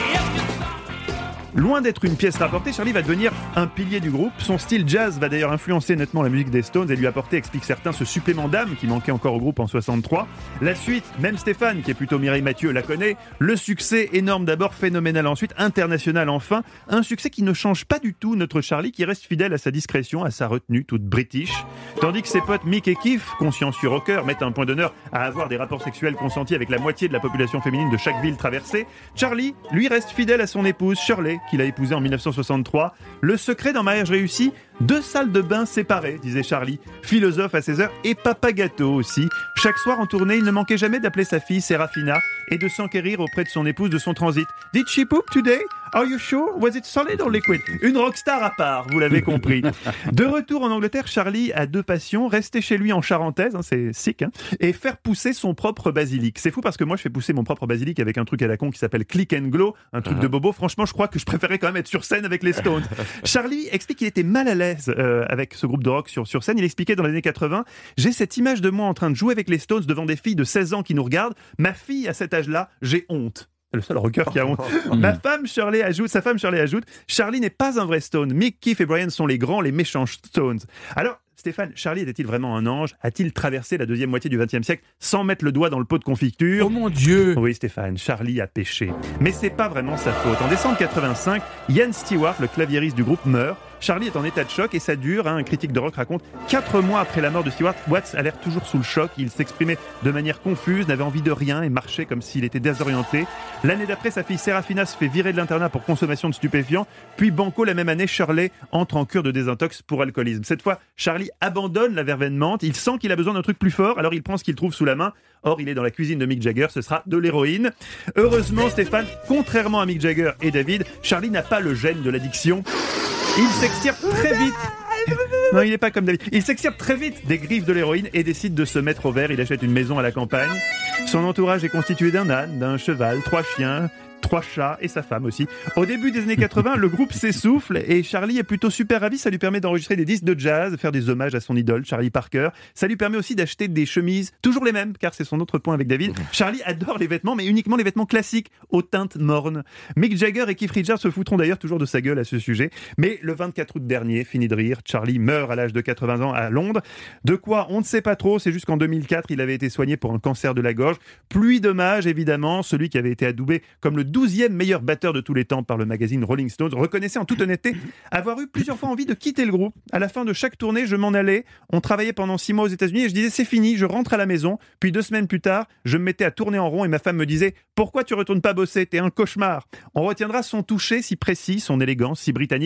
Loin d'être une pièce rapportée, Charlie va devenir un pilier du groupe. Son style jazz va d'ailleurs influencer nettement la musique des Stones et lui apporter, expliquent certains, ce supplément d'âme qui manquait encore au groupe en 63. La suite, même Stéphane, qui est plutôt Mireille Mathieu, la connaît. Le succès énorme d'abord, phénoménal ensuite, international enfin. Un succès qui ne change pas du tout notre Charlie, qui reste fidèle à sa discrétion, à sa retenue toute british. Tandis que ses potes Mick et Keith, consciencieux rockers, mettent un point d'honneur à avoir des rapports sexuels consentis avec la moitié de la population féminine de chaque ville traversée. Charlie, lui, reste fidèle à son épouse, Shirley, qu'il a épousée en 1963. Le secret d'un mariage réussi, 2 salles de bain séparées, disait Charlie. Philosophe à ses heures et papa gâteau aussi. Chaque soir en tournée, il ne manquait jamais d'appeler sa fille Serafina et de s'enquérir auprès de son épouse de son transit. Did she poop today? Are you sure? Was it solid or liquid? Une rockstar à part, vous l'avez compris. De retour en Angleterre, Charlie a 2 passions. Rester chez lui en Charentaise, c'est sick, et faire pousser son propre basilic. C'est fou parce que moi, je fais pousser mon propre basilic avec un truc à la con qui s'appelle Click and Glow, un truc de bobo. Franchement, je crois que je préférais quand même être sur scène avec les Stones. Charlie explique qu'il était mal à l'aise avec ce groupe de rock sur scène. Il expliquait dans les années 80, j'ai cette image de moi en train de jouer avec les Stones devant des filles de 16 ans qui nous regardent. Ma fille, à cet âge-là, j'ai honte. Le seul rocker qui a honte. Sa femme Shirley ajoute, Charlie n'est pas un vrai Stone. Mick, Keith et Brian sont les grands, les méchants Stones. Alors, Stéphane, Charlie était-il vraiment un ange? A-t-il traversé la deuxième moitié du XXe siècle sans mettre le doigt dans le pot de confiture? Oh mon Dieu! Oui, Stéphane, Charlie a péché. Mais c'est pas vraiment sa faute. En décembre 85, Ian Stewart, le claviériste du groupe, meurt. Charlie est en état de choc et ça dure, un critique de rock raconte, 4 mois après la mort de Stewart, Watts a l'air toujours sous le choc, il s'exprimait de manière confuse, n'avait envie de rien et marchait comme s'il était désorienté. L'année d'après, sa fille Serafina se fait virer de l'internat pour consommation de stupéfiants, puis banco la même année, Shirley entre en cure de désintox pour alcoolisme. Cette fois, Charlie abandonne la verveine menthe, il sent qu'il a besoin d'un truc plus fort, alors il prend ce qu'il trouve sous la main. Or, il est dans la cuisine de Mick Jagger, ce sera de l'héroïne. Heureusement, Stéphane, contrairement à Mick Jagger et David, Charlie n'a pas le gène de l'addiction. Il s'extirpe très vite. Non, il n'est pas comme David. Il s'extirpe très vite des griffes de l'héroïne et décide de se mettre au vert. Il achète une maison à la campagne. Son entourage est constitué d'un âne, d'un cheval, 3 chiens, 3 chats et sa femme aussi. Au début des années 80, le groupe s'essouffle et Charlie est plutôt super ravi. Ça lui permet d'enregistrer des disques de jazz, faire des hommages à son idole, Charlie Parker. Ça lui permet aussi d'acheter des chemises, toujours les mêmes, car c'est son autre point avec David. Charlie adore les vêtements, mais uniquement les vêtements classiques, aux teintes mornes. Mick Jagger et Keith Richards se foutront d'ailleurs toujours de sa gueule à ce sujet. Mais le 24 août dernier, fini de rire, Charlie meurt à l'âge de 80 ans à Londres. De quoi, on ne sait pas trop, c'est juste qu'en 2004, il avait été soigné pour un cancer de la gorge. Pluie d'hommages, évidemment, celui qui avait été adoubé comme le 12e meilleur batteur de tous les temps par le magazine Rolling Stones, reconnaissait en toute honnêteté avoir eu plusieurs fois envie de quitter le groupe. À la fin de chaque tournée, je m'en allais. On travaillait pendant 6 mois aux États-Unis et je disais c'est fini, je rentre à la maison. Puis 2 semaines plus tard, je me mettais à tourner en rond et ma femme me disait pourquoi tu retournes pas bosser, t'es un cauchemar. On retiendra son toucher si précis, son élégance si britannique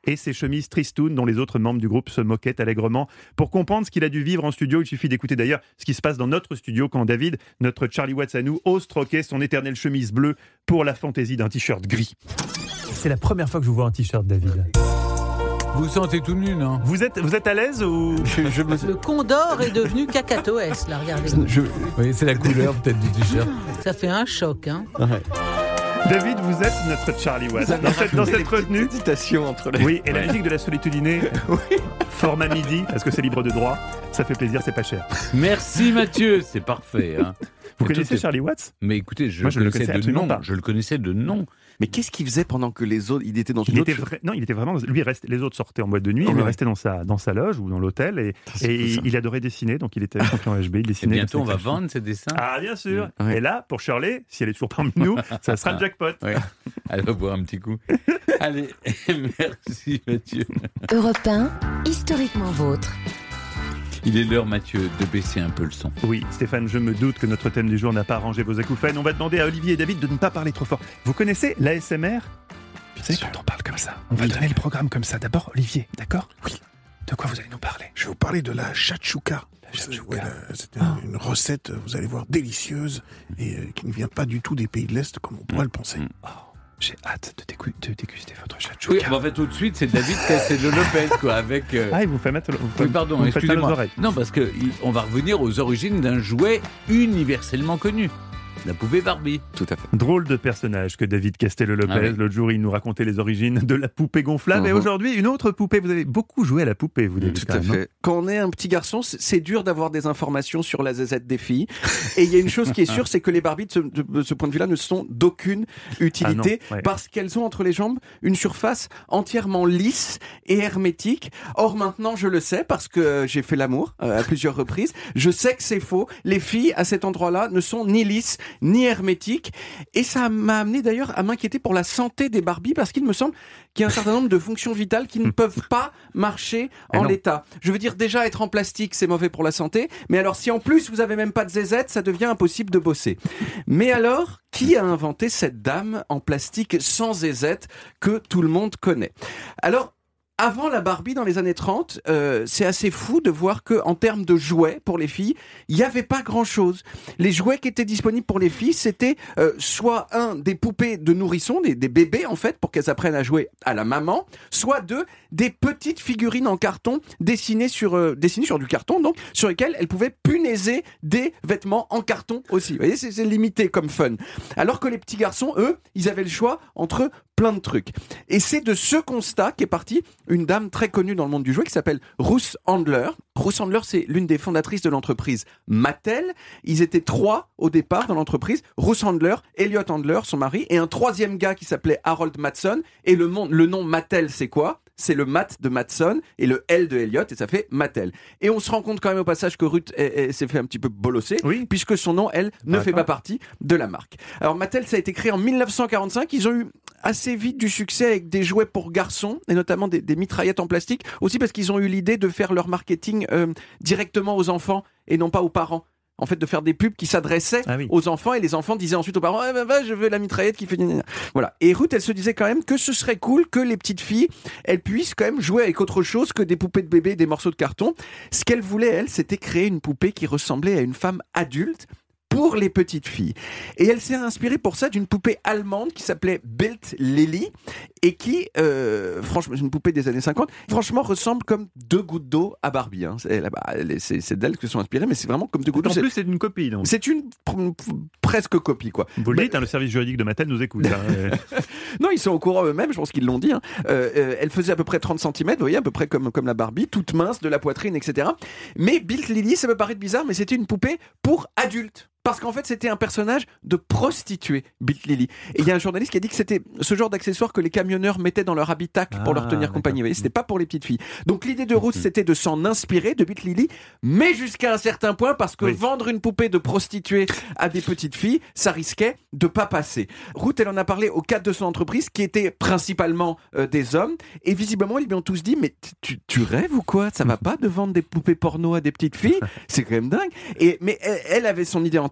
et ses chemises tristounes dont les autres membres du groupe se moquaient allègrement. Pour comprendre ce qu'il a dû vivre en studio, il suffit d'écouter d'ailleurs ce qui se passe dans notre studio quand David, notre Charlie Watts à nous, ose troquer son éternelle chemise bleue pour la fantaisie d'un t-shirt gris. C'est la première fois que je vous vois en t-shirt, David. Vous vous sentez tout nu, non ? Vous êtes à l'aise ou Le Condor est devenu cacatoès, là, regardez. Oui, c'est la couleur peut-être du t-shirt. Ça fait un choc, hein. Ouais. David, vous êtes notre Charlie Watts. Dans cette retenue. Entre les... Oui, et la musique de la solitudinée, format MIDI, parce que c'est libre de droit, ça fait plaisir, c'est pas cher. Merci Mathieu, c'est parfait. Hein. Vous connaissez Charlie Watts ? Mais écoutez, Moi, je le connaissais absolument pas. Je le connaissais de nom. Mais qu'est-ce qu'il faisait pendant que les autres, il était dans une autre... Non, il était vraiment... Lui, les autres sortaient en boîte de nuit, lui restait dans sa loge ou dans l'hôtel, et il adorait dessiner, donc il était champion HB, il dessinait. Et bientôt, on va vendre ces dessins. Ah, bien sûr. Et là, pour Shirley, si elle est toujours parmi nous, ça sera le jackpot. Ouais. Elle va boire un petit coup. Allez, merci Mathieu. Europe 1, historiquement vôtre. Il est l'heure, Mathieu, de baisser un peu le son. Oui, Stéphane, je me doute que notre thème du jour n'a pas arrangé vos acouphènes. On va demander à Olivier et David de ne pas parler trop fort. Vous connaissez l'ASMR ? Tu sais, quand on parle comme ça, on va donner le programme comme ça. D'abord, Olivier, d'accord ? Oui. De quoi vous allez nous parler ? Je vais vous parler de la shakshuka. C'est une recette, vous allez voir, délicieuse et qui ne vient pas du tout des pays de l'Est comme on pourrait le penser. Oh, j'ai hâte de déguster votre shakshuka. Oui, en fait, tout de suite, c'est David Castello-Lopez, quoi, avec... Ah, il vous fait mettre... Oui, pardon, excusez-moi. Non, parce qu'on va revenir aux origines d'un jouet universellement connu. La poupée Barbie. Tout à fait. Drôle de personnage que David Castello-Lopez. Ah oui. L'autre jour, il nous racontait les origines de la poupée gonflable. Et aujourd'hui, une autre poupée. Vous avez beaucoup joué à la poupée, vous, David. Tout à fait. Quand on est un petit garçon, c'est dur d'avoir des informations sur la zézette des filles. Et il y a une chose qui est sûre, c'est que les Barbies, de ce point de vue-là, ne sont d'aucune utilité parce qu'elles ont entre les jambes une surface entièrement lisse et hermétique. Or, maintenant, je le sais parce que j'ai fait l'amour à plusieurs reprises. Je sais que c'est faux. Les filles, à cet endroit-là, ne sont ni lisses, ni hermétique. Et ça m'a amené d'ailleurs à m'inquiéter pour la santé des Barbies parce qu'il me semble qu'il y a un certain nombre de fonctions vitales qui ne peuvent pas marcher en l'état. Je veux dire, déjà être en plastique, c'est mauvais pour la santé. Mais alors, si en plus vous avez même pas de zézette, ça devient impossible de bosser. Mais alors, qui a inventé cette dame en plastique sans zézette que tout le monde connaît ? Alors, avant la Barbie, dans les années 30, c'est assez fou de voir que, en termes de jouets pour les filles, il n'y avait pas grand-chose. Les jouets qui étaient disponibles pour les filles, c'était soit des poupées de nourrissons, des bébés en fait, pour qu'elles apprennent à jouer à la maman, soit des petites figurines en carton dessinées sur du carton, donc sur lesquelles elles pouvaient punaiser des vêtements en carton aussi. Vous voyez, c'est limité comme fun. Alors que les petits garçons, eux, ils avaient le choix entre plein de trucs. Et c'est de ce constat qu'est partie une dame très connue dans le monde du jouet qui s'appelle Ruth Handler. Ruth Handler, c'est l'une des fondatrices de l'entreprise Mattel. Ils étaient 3 au départ dans l'entreprise. Ruth Handler, Elliot Handler, son mari, et un 3e gars qui s'appelait Harold Matson. Et le nom Mattel, c'est quoi ? C'est le Matt de Matson et le L de Elliot, et ça fait Mattel. Et on se rend compte quand même au passage que Ruth s'est fait un petit peu bolosser, puisque son nom, elle, ne fait pas partie de la marque. Alors Mattel, ça a été créé en 1945. Ils ont eu assez vite du succès avec des jouets pour garçons, et notamment des mitraillettes en plastique, aussi parce qu'ils ont eu l'idée de faire leur marketing directement aux enfants et non pas aux parents. En fait, de faire des pubs qui s'adressaient aux enfants, et les enfants disaient ensuite aux parents je veux la mitraillette qui fait... Voilà. Et Ruth, elle se disait quand même que ce serait cool que les petites filles, elles puissent quand même jouer avec autre chose que des poupées de bébé et des morceaux de carton. Ce qu'elle voulait, elle, c'était créer une poupée qui ressemblait à une femme adulte pour les petites filles. Et elle s'est inspirée pour ça d'une poupée allemande qui s'appelait Bild Lilly et qui, franchement, c'est une poupée des années 50, franchement ressemble comme 2 gouttes d'eau à Barbie. Hein. C'est d'elle que se sont inspirées, mais c'est vraiment comme 2 gouttes d'eau. En plus, c'est une copie, donc. C'est une presque copie, quoi. Vous le dites, le service juridique de Mattel nous écoute. Non, ils sont au courant eux-mêmes, je pense qu'ils l'ont dit. Hein. Elle faisait à peu près 30 cm, vous voyez, à peu près comme la Barbie, toute mince, de la poitrine, etc. Mais Bild Lilly, ça peut paraître bizarre, mais c'était une poupée pour adultes. Parce qu'en fait, c'était un personnage de prostituée, Bild Lilly. Et il y a un journaliste qui a dit que c'était ce genre d'accessoire que les camionneurs mettaient dans leur habitacle pour leur tenir compagnie. Vous voyez, c'était pas pour les petites filles. Donc l'idée de Ruth, c'était de s'en inspirer de Bild Lilly, mais jusqu'à un certain point, parce que vendre une poupée de prostituée à des petites filles, ça risquait de pas passer. Ruth, elle en a parlé au cadre de son entreprise, qui était principalement des hommes. Et visiblement, ils lui ont tous dit, mais tu rêves ou quoi ? Ça va pas de vendre des poupées porno à des petites filles ? C'est quand même dingue. Mais elle avait son idée en tête.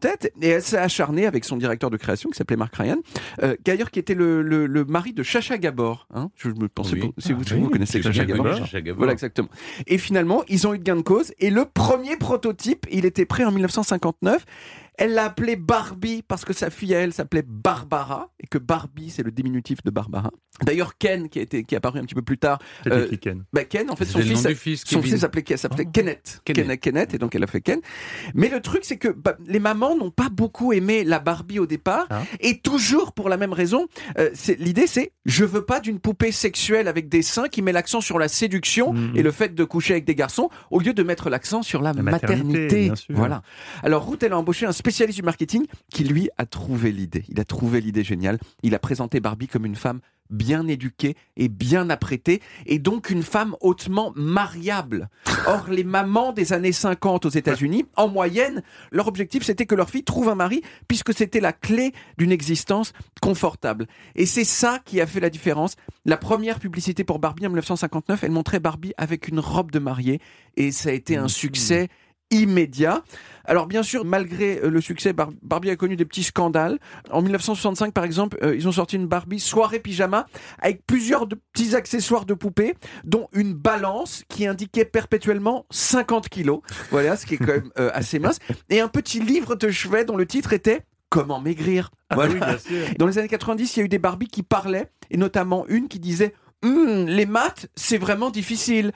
tête et elle s'est acharnée avec son directeur de création qui s'appelait Mark Ryan, d'ailleurs qui était le mari de Chacha Gabor. Hein, je me pensais si vous connaissez Chacha Gabor. Voilà, exactement. Et finalement, ils ont eu de gain de cause et le premier prototype, il était prêt en 1959. Elle l'a appelée Barbie parce que sa fille à elle s'appelait Barbara et que Barbie c'est le diminutif de Barbara. D'ailleurs Ken qui est apparu un petit peu plus tard. C'était qui Ken ? Ken en fait son fils s'appelait Kenneth. Kenneth et donc elle a fait Ken. Mais le truc c'est que les mamans n'ont pas beaucoup aimé la Barbie au départ et toujours pour la même raison. L'idée c'est je veux pas d'une poupée sexuelle avec des seins qui met l'accent sur la séduction et le fait de coucher avec des garçons au lieu de mettre l'accent sur la maternité. Voilà. Alors Ruth elle a embauché un spécialiste du marketing qui lui a trouvé l'idée. Il a trouvé l'idée géniale. Il a présenté Barbie comme une femme bien éduquée et bien apprêtée et donc une femme hautement mariable. Or, les mamans des années 50 aux États-Unis, en moyenne, leur objectif c'était que leur fille trouve un mari puisque c'était la clé d'une existence confortable. Et c'est ça qui a fait la différence. La première publicité pour Barbie en 1959, elle montrait Barbie avec une robe de mariée et ça a été un succès immédiat. Alors bien sûr, malgré le succès, Barbie a connu des petits scandales. En 1965, par exemple, ils ont sorti une Barbie soirée pyjama avec plusieurs petits accessoires de poupée, dont une balance qui indiquait perpétuellement 50 kilos. Voilà, ce qui est quand même assez mince. Et un petit livre de chevet dont le titre était « Comment maigrir ». Voilà. Oui, bien sûr. Dans les années 90, il y a eu des Barbies qui parlaient, et notamment une qui disait les maths, c'est vraiment difficile.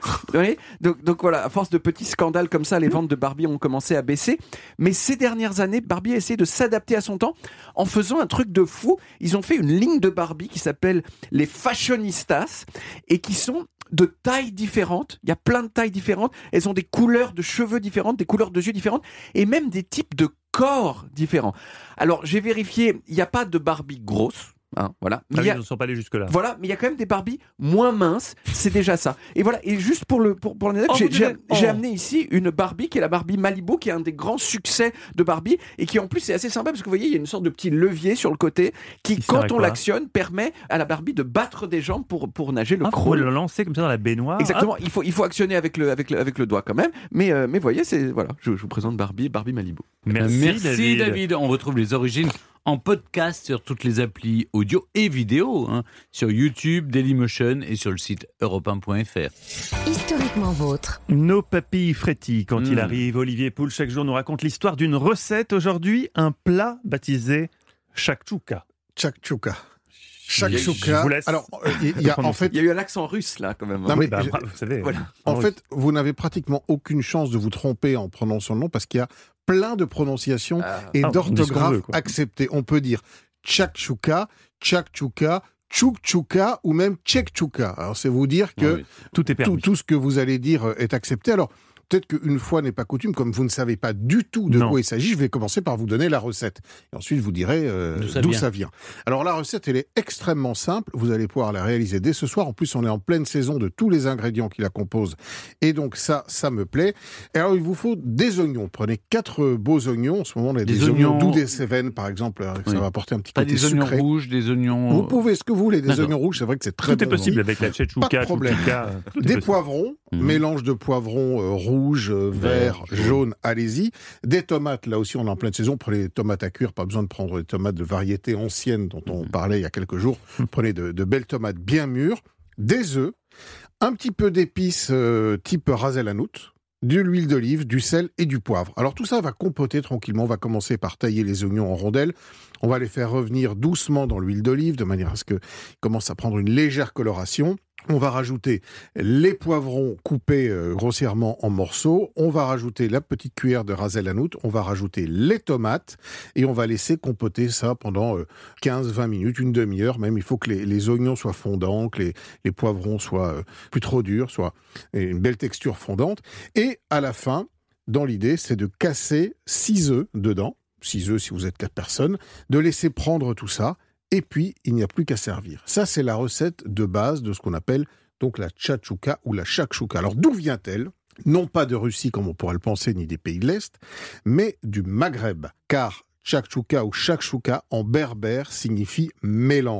donc voilà, à force de petits scandales comme ça, les ventes de Barbie ont commencé à baisser. Mais ces dernières années, Barbie a essayé de s'adapter à son temps en faisant un truc de fou. Ils ont fait une ligne de Barbie qui s'appelle les Fashionistas et qui sont de tailles différentes. Il y a plein de tailles différentes. Elles ont des couleurs de cheveux différentes, des couleurs de yeux différentes et même des types de corps différents. Alors, j'ai vérifié, il n'y a pas de Barbie grosse. Voilà. Mais ils ne sont pas allés jusque-là. Voilà, mais il y a quand même des Barbies moins minces, c'est déjà ça. Et voilà, et juste pour l'anecdote, j'ai amené ici une Barbie qui est la Barbie Malibu, qui est un des grands succès de Barbie et qui en plus est assez sympa parce que vous voyez, il y a une sorte de petit levier sur le côté qui quand on l'actionne, permet à la Barbie de battre des jambes pour nager le crawl. Pour le lancer comme ça dans la baignoire. Exactement, il faut actionner avec le doigt quand même. Mais voyez, je vous présente Barbie Malibu. Merci David. On retrouve les origines en podcast sur toutes les applis audio et vidéo, sur YouTube, Dailymotion et sur le site europe1.fr. Historiquement vôtre. Nos papilles frétillent quand il arrive. Olivier Pouls, chaque jour, nous raconte l'histoire d'une recette. Aujourd'hui, un plat baptisé shakshuka. Shakshuka. Je vous laisse. Alors, il y a eu un accent russe là quand même. Non, mais, vous savez. Voilà. En fait, vous n'avez pratiquement aucune chance de vous tromper en prononçant le nom parce qu'il y a plein de prononciations et d'orthographes acceptées. On peut dire shakshuka, chakchuka, chukchuka ou même tchekchuka. Alors, c'est vous dire que tout est permis. Tout ce que vous allez dire est accepté. Alors, peut-être qu'une fois n'est pas coutume, comme vous ne savez pas du tout de quoi il s'agit, je vais commencer par vous donner la recette. Et ensuite, je vous dirai d'où ça vient. Alors, la recette, elle est extrêmement simple. Vous allez pouvoir la réaliser dès ce soir. En plus, on est en pleine saison de tous les ingrédients qui la composent. Et donc, ça me plaît. Et alors, il vous faut des oignons. Prenez 4 beaux oignons. En ce moment, on a des oignons doux des Cévennes, par exemple. Ça va apporter un petit côté sucré. Des oignons rouges, des oignons... Vous pouvez ce que vous voulez. Des oignons rouges, c'est vrai que c'est très bon. Tout est possible avec la tchetchouka. Pas de problème. Des poivrons. Mélange de poivrons rouges, verts, jaunes, allez-y. Des tomates, là aussi on est en pleine saison, prenez des tomates à cuire, pas besoin de prendre des tomates de variété ancienne dont on parlait il y a quelques jours. Prenez de belles tomates bien mûres, des œufs, un petit peu d'épices type ras el hanout, de l'huile d'olive, du sel et du poivre. Alors tout ça va compoter tranquillement, on va commencer par tailler les oignons en rondelles, on va les faire revenir doucement dans l'huile d'olive de manière à ce qu'ils commencent à prendre une légère coloration. On va rajouter les poivrons coupés grossièrement en morceaux. On va rajouter la petite cuillère de ras el hanout. On va rajouter les tomates et on va laisser compoter ça pendant 15-20 minutes, une demi-heure même. Il faut que les oignons soient fondants, que les poivrons soient plus trop durs, soient une belle texture fondante. Et à la fin, dans l'idée, c'est de casser 6 œufs dedans. 6 œufs si vous êtes 4 personnes. De laisser prendre tout ça. Et puis, il n'y a plus qu'à servir. Ça, c'est la recette de base de ce qu'on appelle donc la tchatchouka ou la shakshuka. Alors, d'où vient-elle ? Non pas de Russie, comme on pourrait le penser, ni des pays de l'Est, mais du Maghreb. Car tchatchouka ou shakshuka, en berbère, signifie mélange.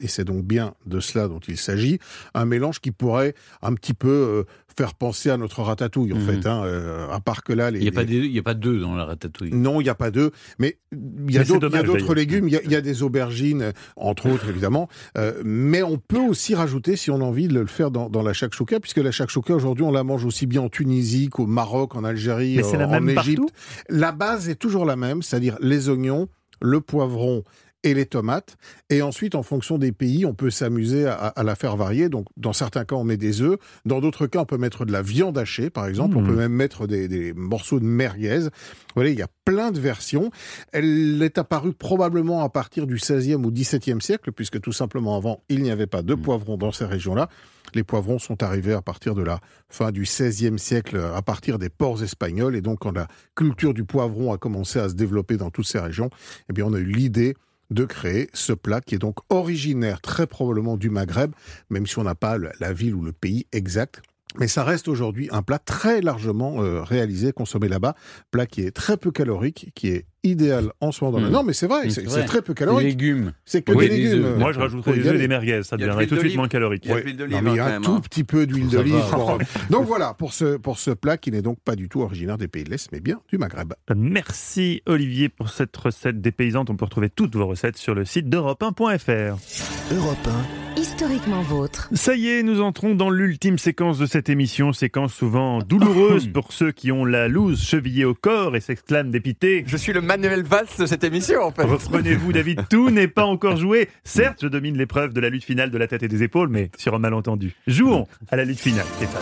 et c'est donc bien de cela dont il s'agit, un mélange qui pourrait un petit peu faire penser à notre ratatouille, en fait. À part que là... Il n'y a pas d'œufs dans la ratatouille. Non, il n'y a pas d'œufs, mais il y a d'autres légumes, il y a des aubergines, entre autres, évidemment, mais on peut aussi rajouter, si on a envie, de le faire dans la shakshuka, puisque la shakshuka, aujourd'hui, on la mange aussi bien en Tunisie qu'au Maroc, en Algérie, en Égypte. La base est toujours la même, c'est-à-dire les oignons, le poivron et les tomates. Et ensuite, en fonction des pays, on peut s'amuser à la faire varier. Donc, dans certains cas, on met des œufs. Dans d'autres cas, on peut mettre de la viande hachée, par exemple. On peut même mettre des morceaux de merguez. Voilà, il y a plein de versions. Elle est apparue probablement à partir du XVIe ou XVIIe siècle, puisque tout simplement avant, il n'y avait pas de poivrons dans ces régions-là. Les poivrons sont arrivés à partir de la fin du XVIe siècle, à partir des ports espagnols. Et donc, quand la culture du poivron a commencé à se développer dans toutes ces régions, eh bien, on a eu l'idée de créer ce plat qui est donc originaire très probablement du Maghreb, même si on n'a pas la ville ou le pays exact. Mais ça reste aujourd'hui un plat très largement réalisé, consommé là-bas. Plat qui est très peu calorique, qui est idéal en ce moment. Non, mais c'est vrai, c'est très peu calorique. Des légumes. C'est que des légumes. Moi, je rajouterais des œufs et des merguez. Ça deviendrait tout de suite moins calorique. Il y a un tout petit peu d'huile d'olive. Donc voilà, pour ce plat qui n'est donc pas du tout originaire des pays de l'Est, mais bien du Maghreb. Merci Olivier pour cette recette dépaysante. On peut retrouver toutes vos recettes sur le site d'Europe1.fr. Europe 1, historiquement vôtre. Ça y est, nous entrons dans l'ultime séquence de cette émission, séquence souvent douloureuse pour ceux qui ont la loose chevillée au corps et s'exclament dépité. Je suis le Manuel Valls de cette émission, en fait. Reprenez-vous, David, tout n'est pas encore joué. Certes, je domine l'épreuve de la lutte finale de la tête et des épaules, mais sur un malentendu. Jouons à la lutte finale, Stéphane.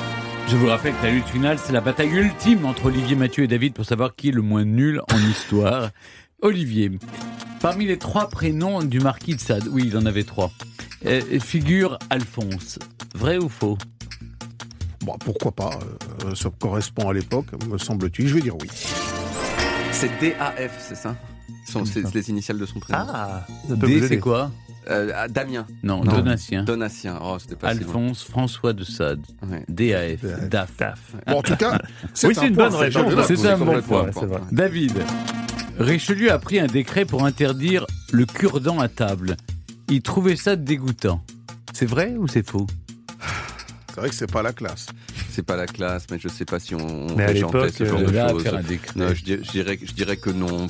Je vous rappelle que la lutte finale, c'est la bataille ultime entre Olivier, Mathieu et David pour savoir qui est le moins nul en histoire. Olivier, parmi les 3 prénoms du marquis de Sade, oui, il en avait 3, figure Alphonse. Vrai ou faux ? Bon, pourquoi pas, ça correspond à l'époque, me semble-t-il. Je vais dire oui. C'est DAF, c'est ça ? C'est les initiales de son prénom. Ah, D, c'est quoi ? Damien. Non, Donatien. Donatien. Oh, c'était pas Alphonse François de Sade. Ouais. DAF. DAF. Bon, en tout cas, c'est une bonne réponse. C'est un bon point. David. Richelieu a pris un décret pour interdire le cure-dent à table. Il trouvait ça dégoûtant. C'est vrai ou c'est faux ? C'est vrai que c'est pas la classe. C'est pas la classe, mais je sais pas si on régentait ce genre de choses. Faire un décret. Non, je dirais que non.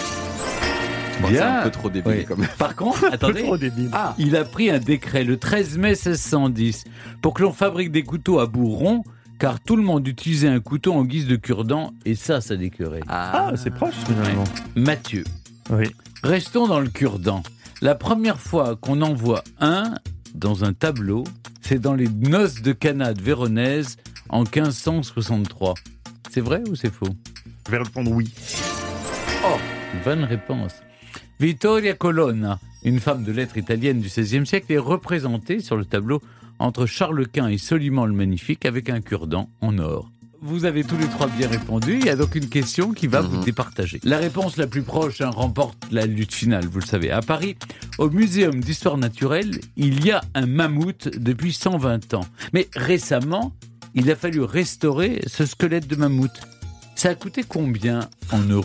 Bon, bien. C'est un peu trop débile quand même. Par contre, attendez, trop débile. Il a pris un décret le 13 mai 1610 pour que l'on fabrique des couteaux à bout rond, car tout le monde utilisait un couteau en guise de cure-dent, et ça décœurait. Ah, c'est proche finalement. Mathieu, oui. Restons dans le cure-dent. La première fois qu'on en voit un dans un tableau, c'est dans les noces de Cana de Véronèse en 1563. C'est vrai ou c'est faux ? Je vais répondre oui. Oh, bonne réponse. Vittoria Colonna, une femme de lettres italienne du XVIe siècle, est représentée sur le tableau entre Charles Quint et Soliman le Magnifique avec un cure-dent en or. Vous avez tous les 3 bien répondu, il y a donc une question qui va vous départager. La réponse la plus proche remporte la lutte finale, vous le savez. À Paris, au Muséum d'Histoire Naturelle, il y a un mammouth depuis 120 ans. Mais récemment, il a fallu restaurer ce squelette de mammouth. Ça a coûté combien en euros ?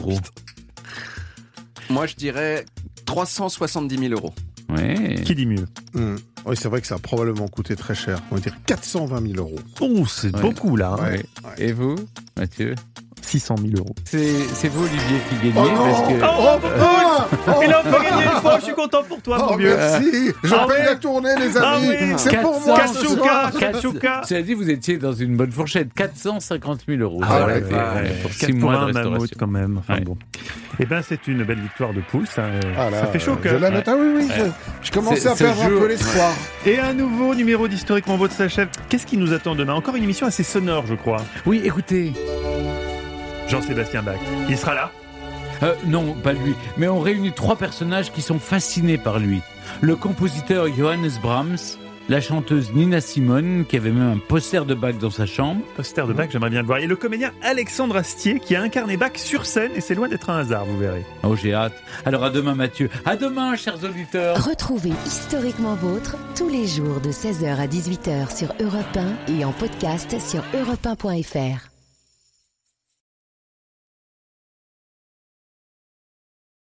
Moi, je dirais 370 000 euros. Ouais. Qui dit mieux ? Oui, c'est vrai que ça a probablement coûté très cher. On va dire 420 000 euros. Oh, c'est beaucoup là. Hein. Ouais. Et vous, Mathieu ? 600 000 euros. C'est vous, Olivier, qui gagnez parce que... Il a encore gagné une fois, je suis content pour toi, mon vieux. Merci. Je paye la tournée, les amis. Oui. C'est pour moi. Shakshuka. Cela dit, vous étiez dans une bonne fourchette. 450 000 euros. Pour 6 mois de restauration. Quand même. Enfin, bon. Eh bien, c'est une belle victoire de poule. Ça fait chaud au cœur. Je la note. Ah oui. Je commençais à perdre un peu l'espoir. Et un nouveau numéro d'Historiquement Vôtre s'achève. Qu'est-ce qui nous attend demain ? Encore une émission assez sonore, je crois. Oui, écoutez. Jean-Sébastien Bach. Il sera là ? Non, pas lui. Mais on réunit 3 personnages qui sont fascinés par lui. Le compositeur Johannes Brahms, la chanteuse Nina Simone, qui avait même un poster de Bach dans sa chambre. Poster de Bach, j'aimerais bien le voir. Et le comédien Alexandre Astier, qui a incarné Bach sur scène, et c'est loin d'être un hasard, vous verrez. Oh, j'ai hâte. Alors à demain, Mathieu. À demain, chers auditeurs. Retrouvez Historiquement Vôtre tous les jours de 16h à 18h sur Europe 1 et en podcast sur europe1.fr.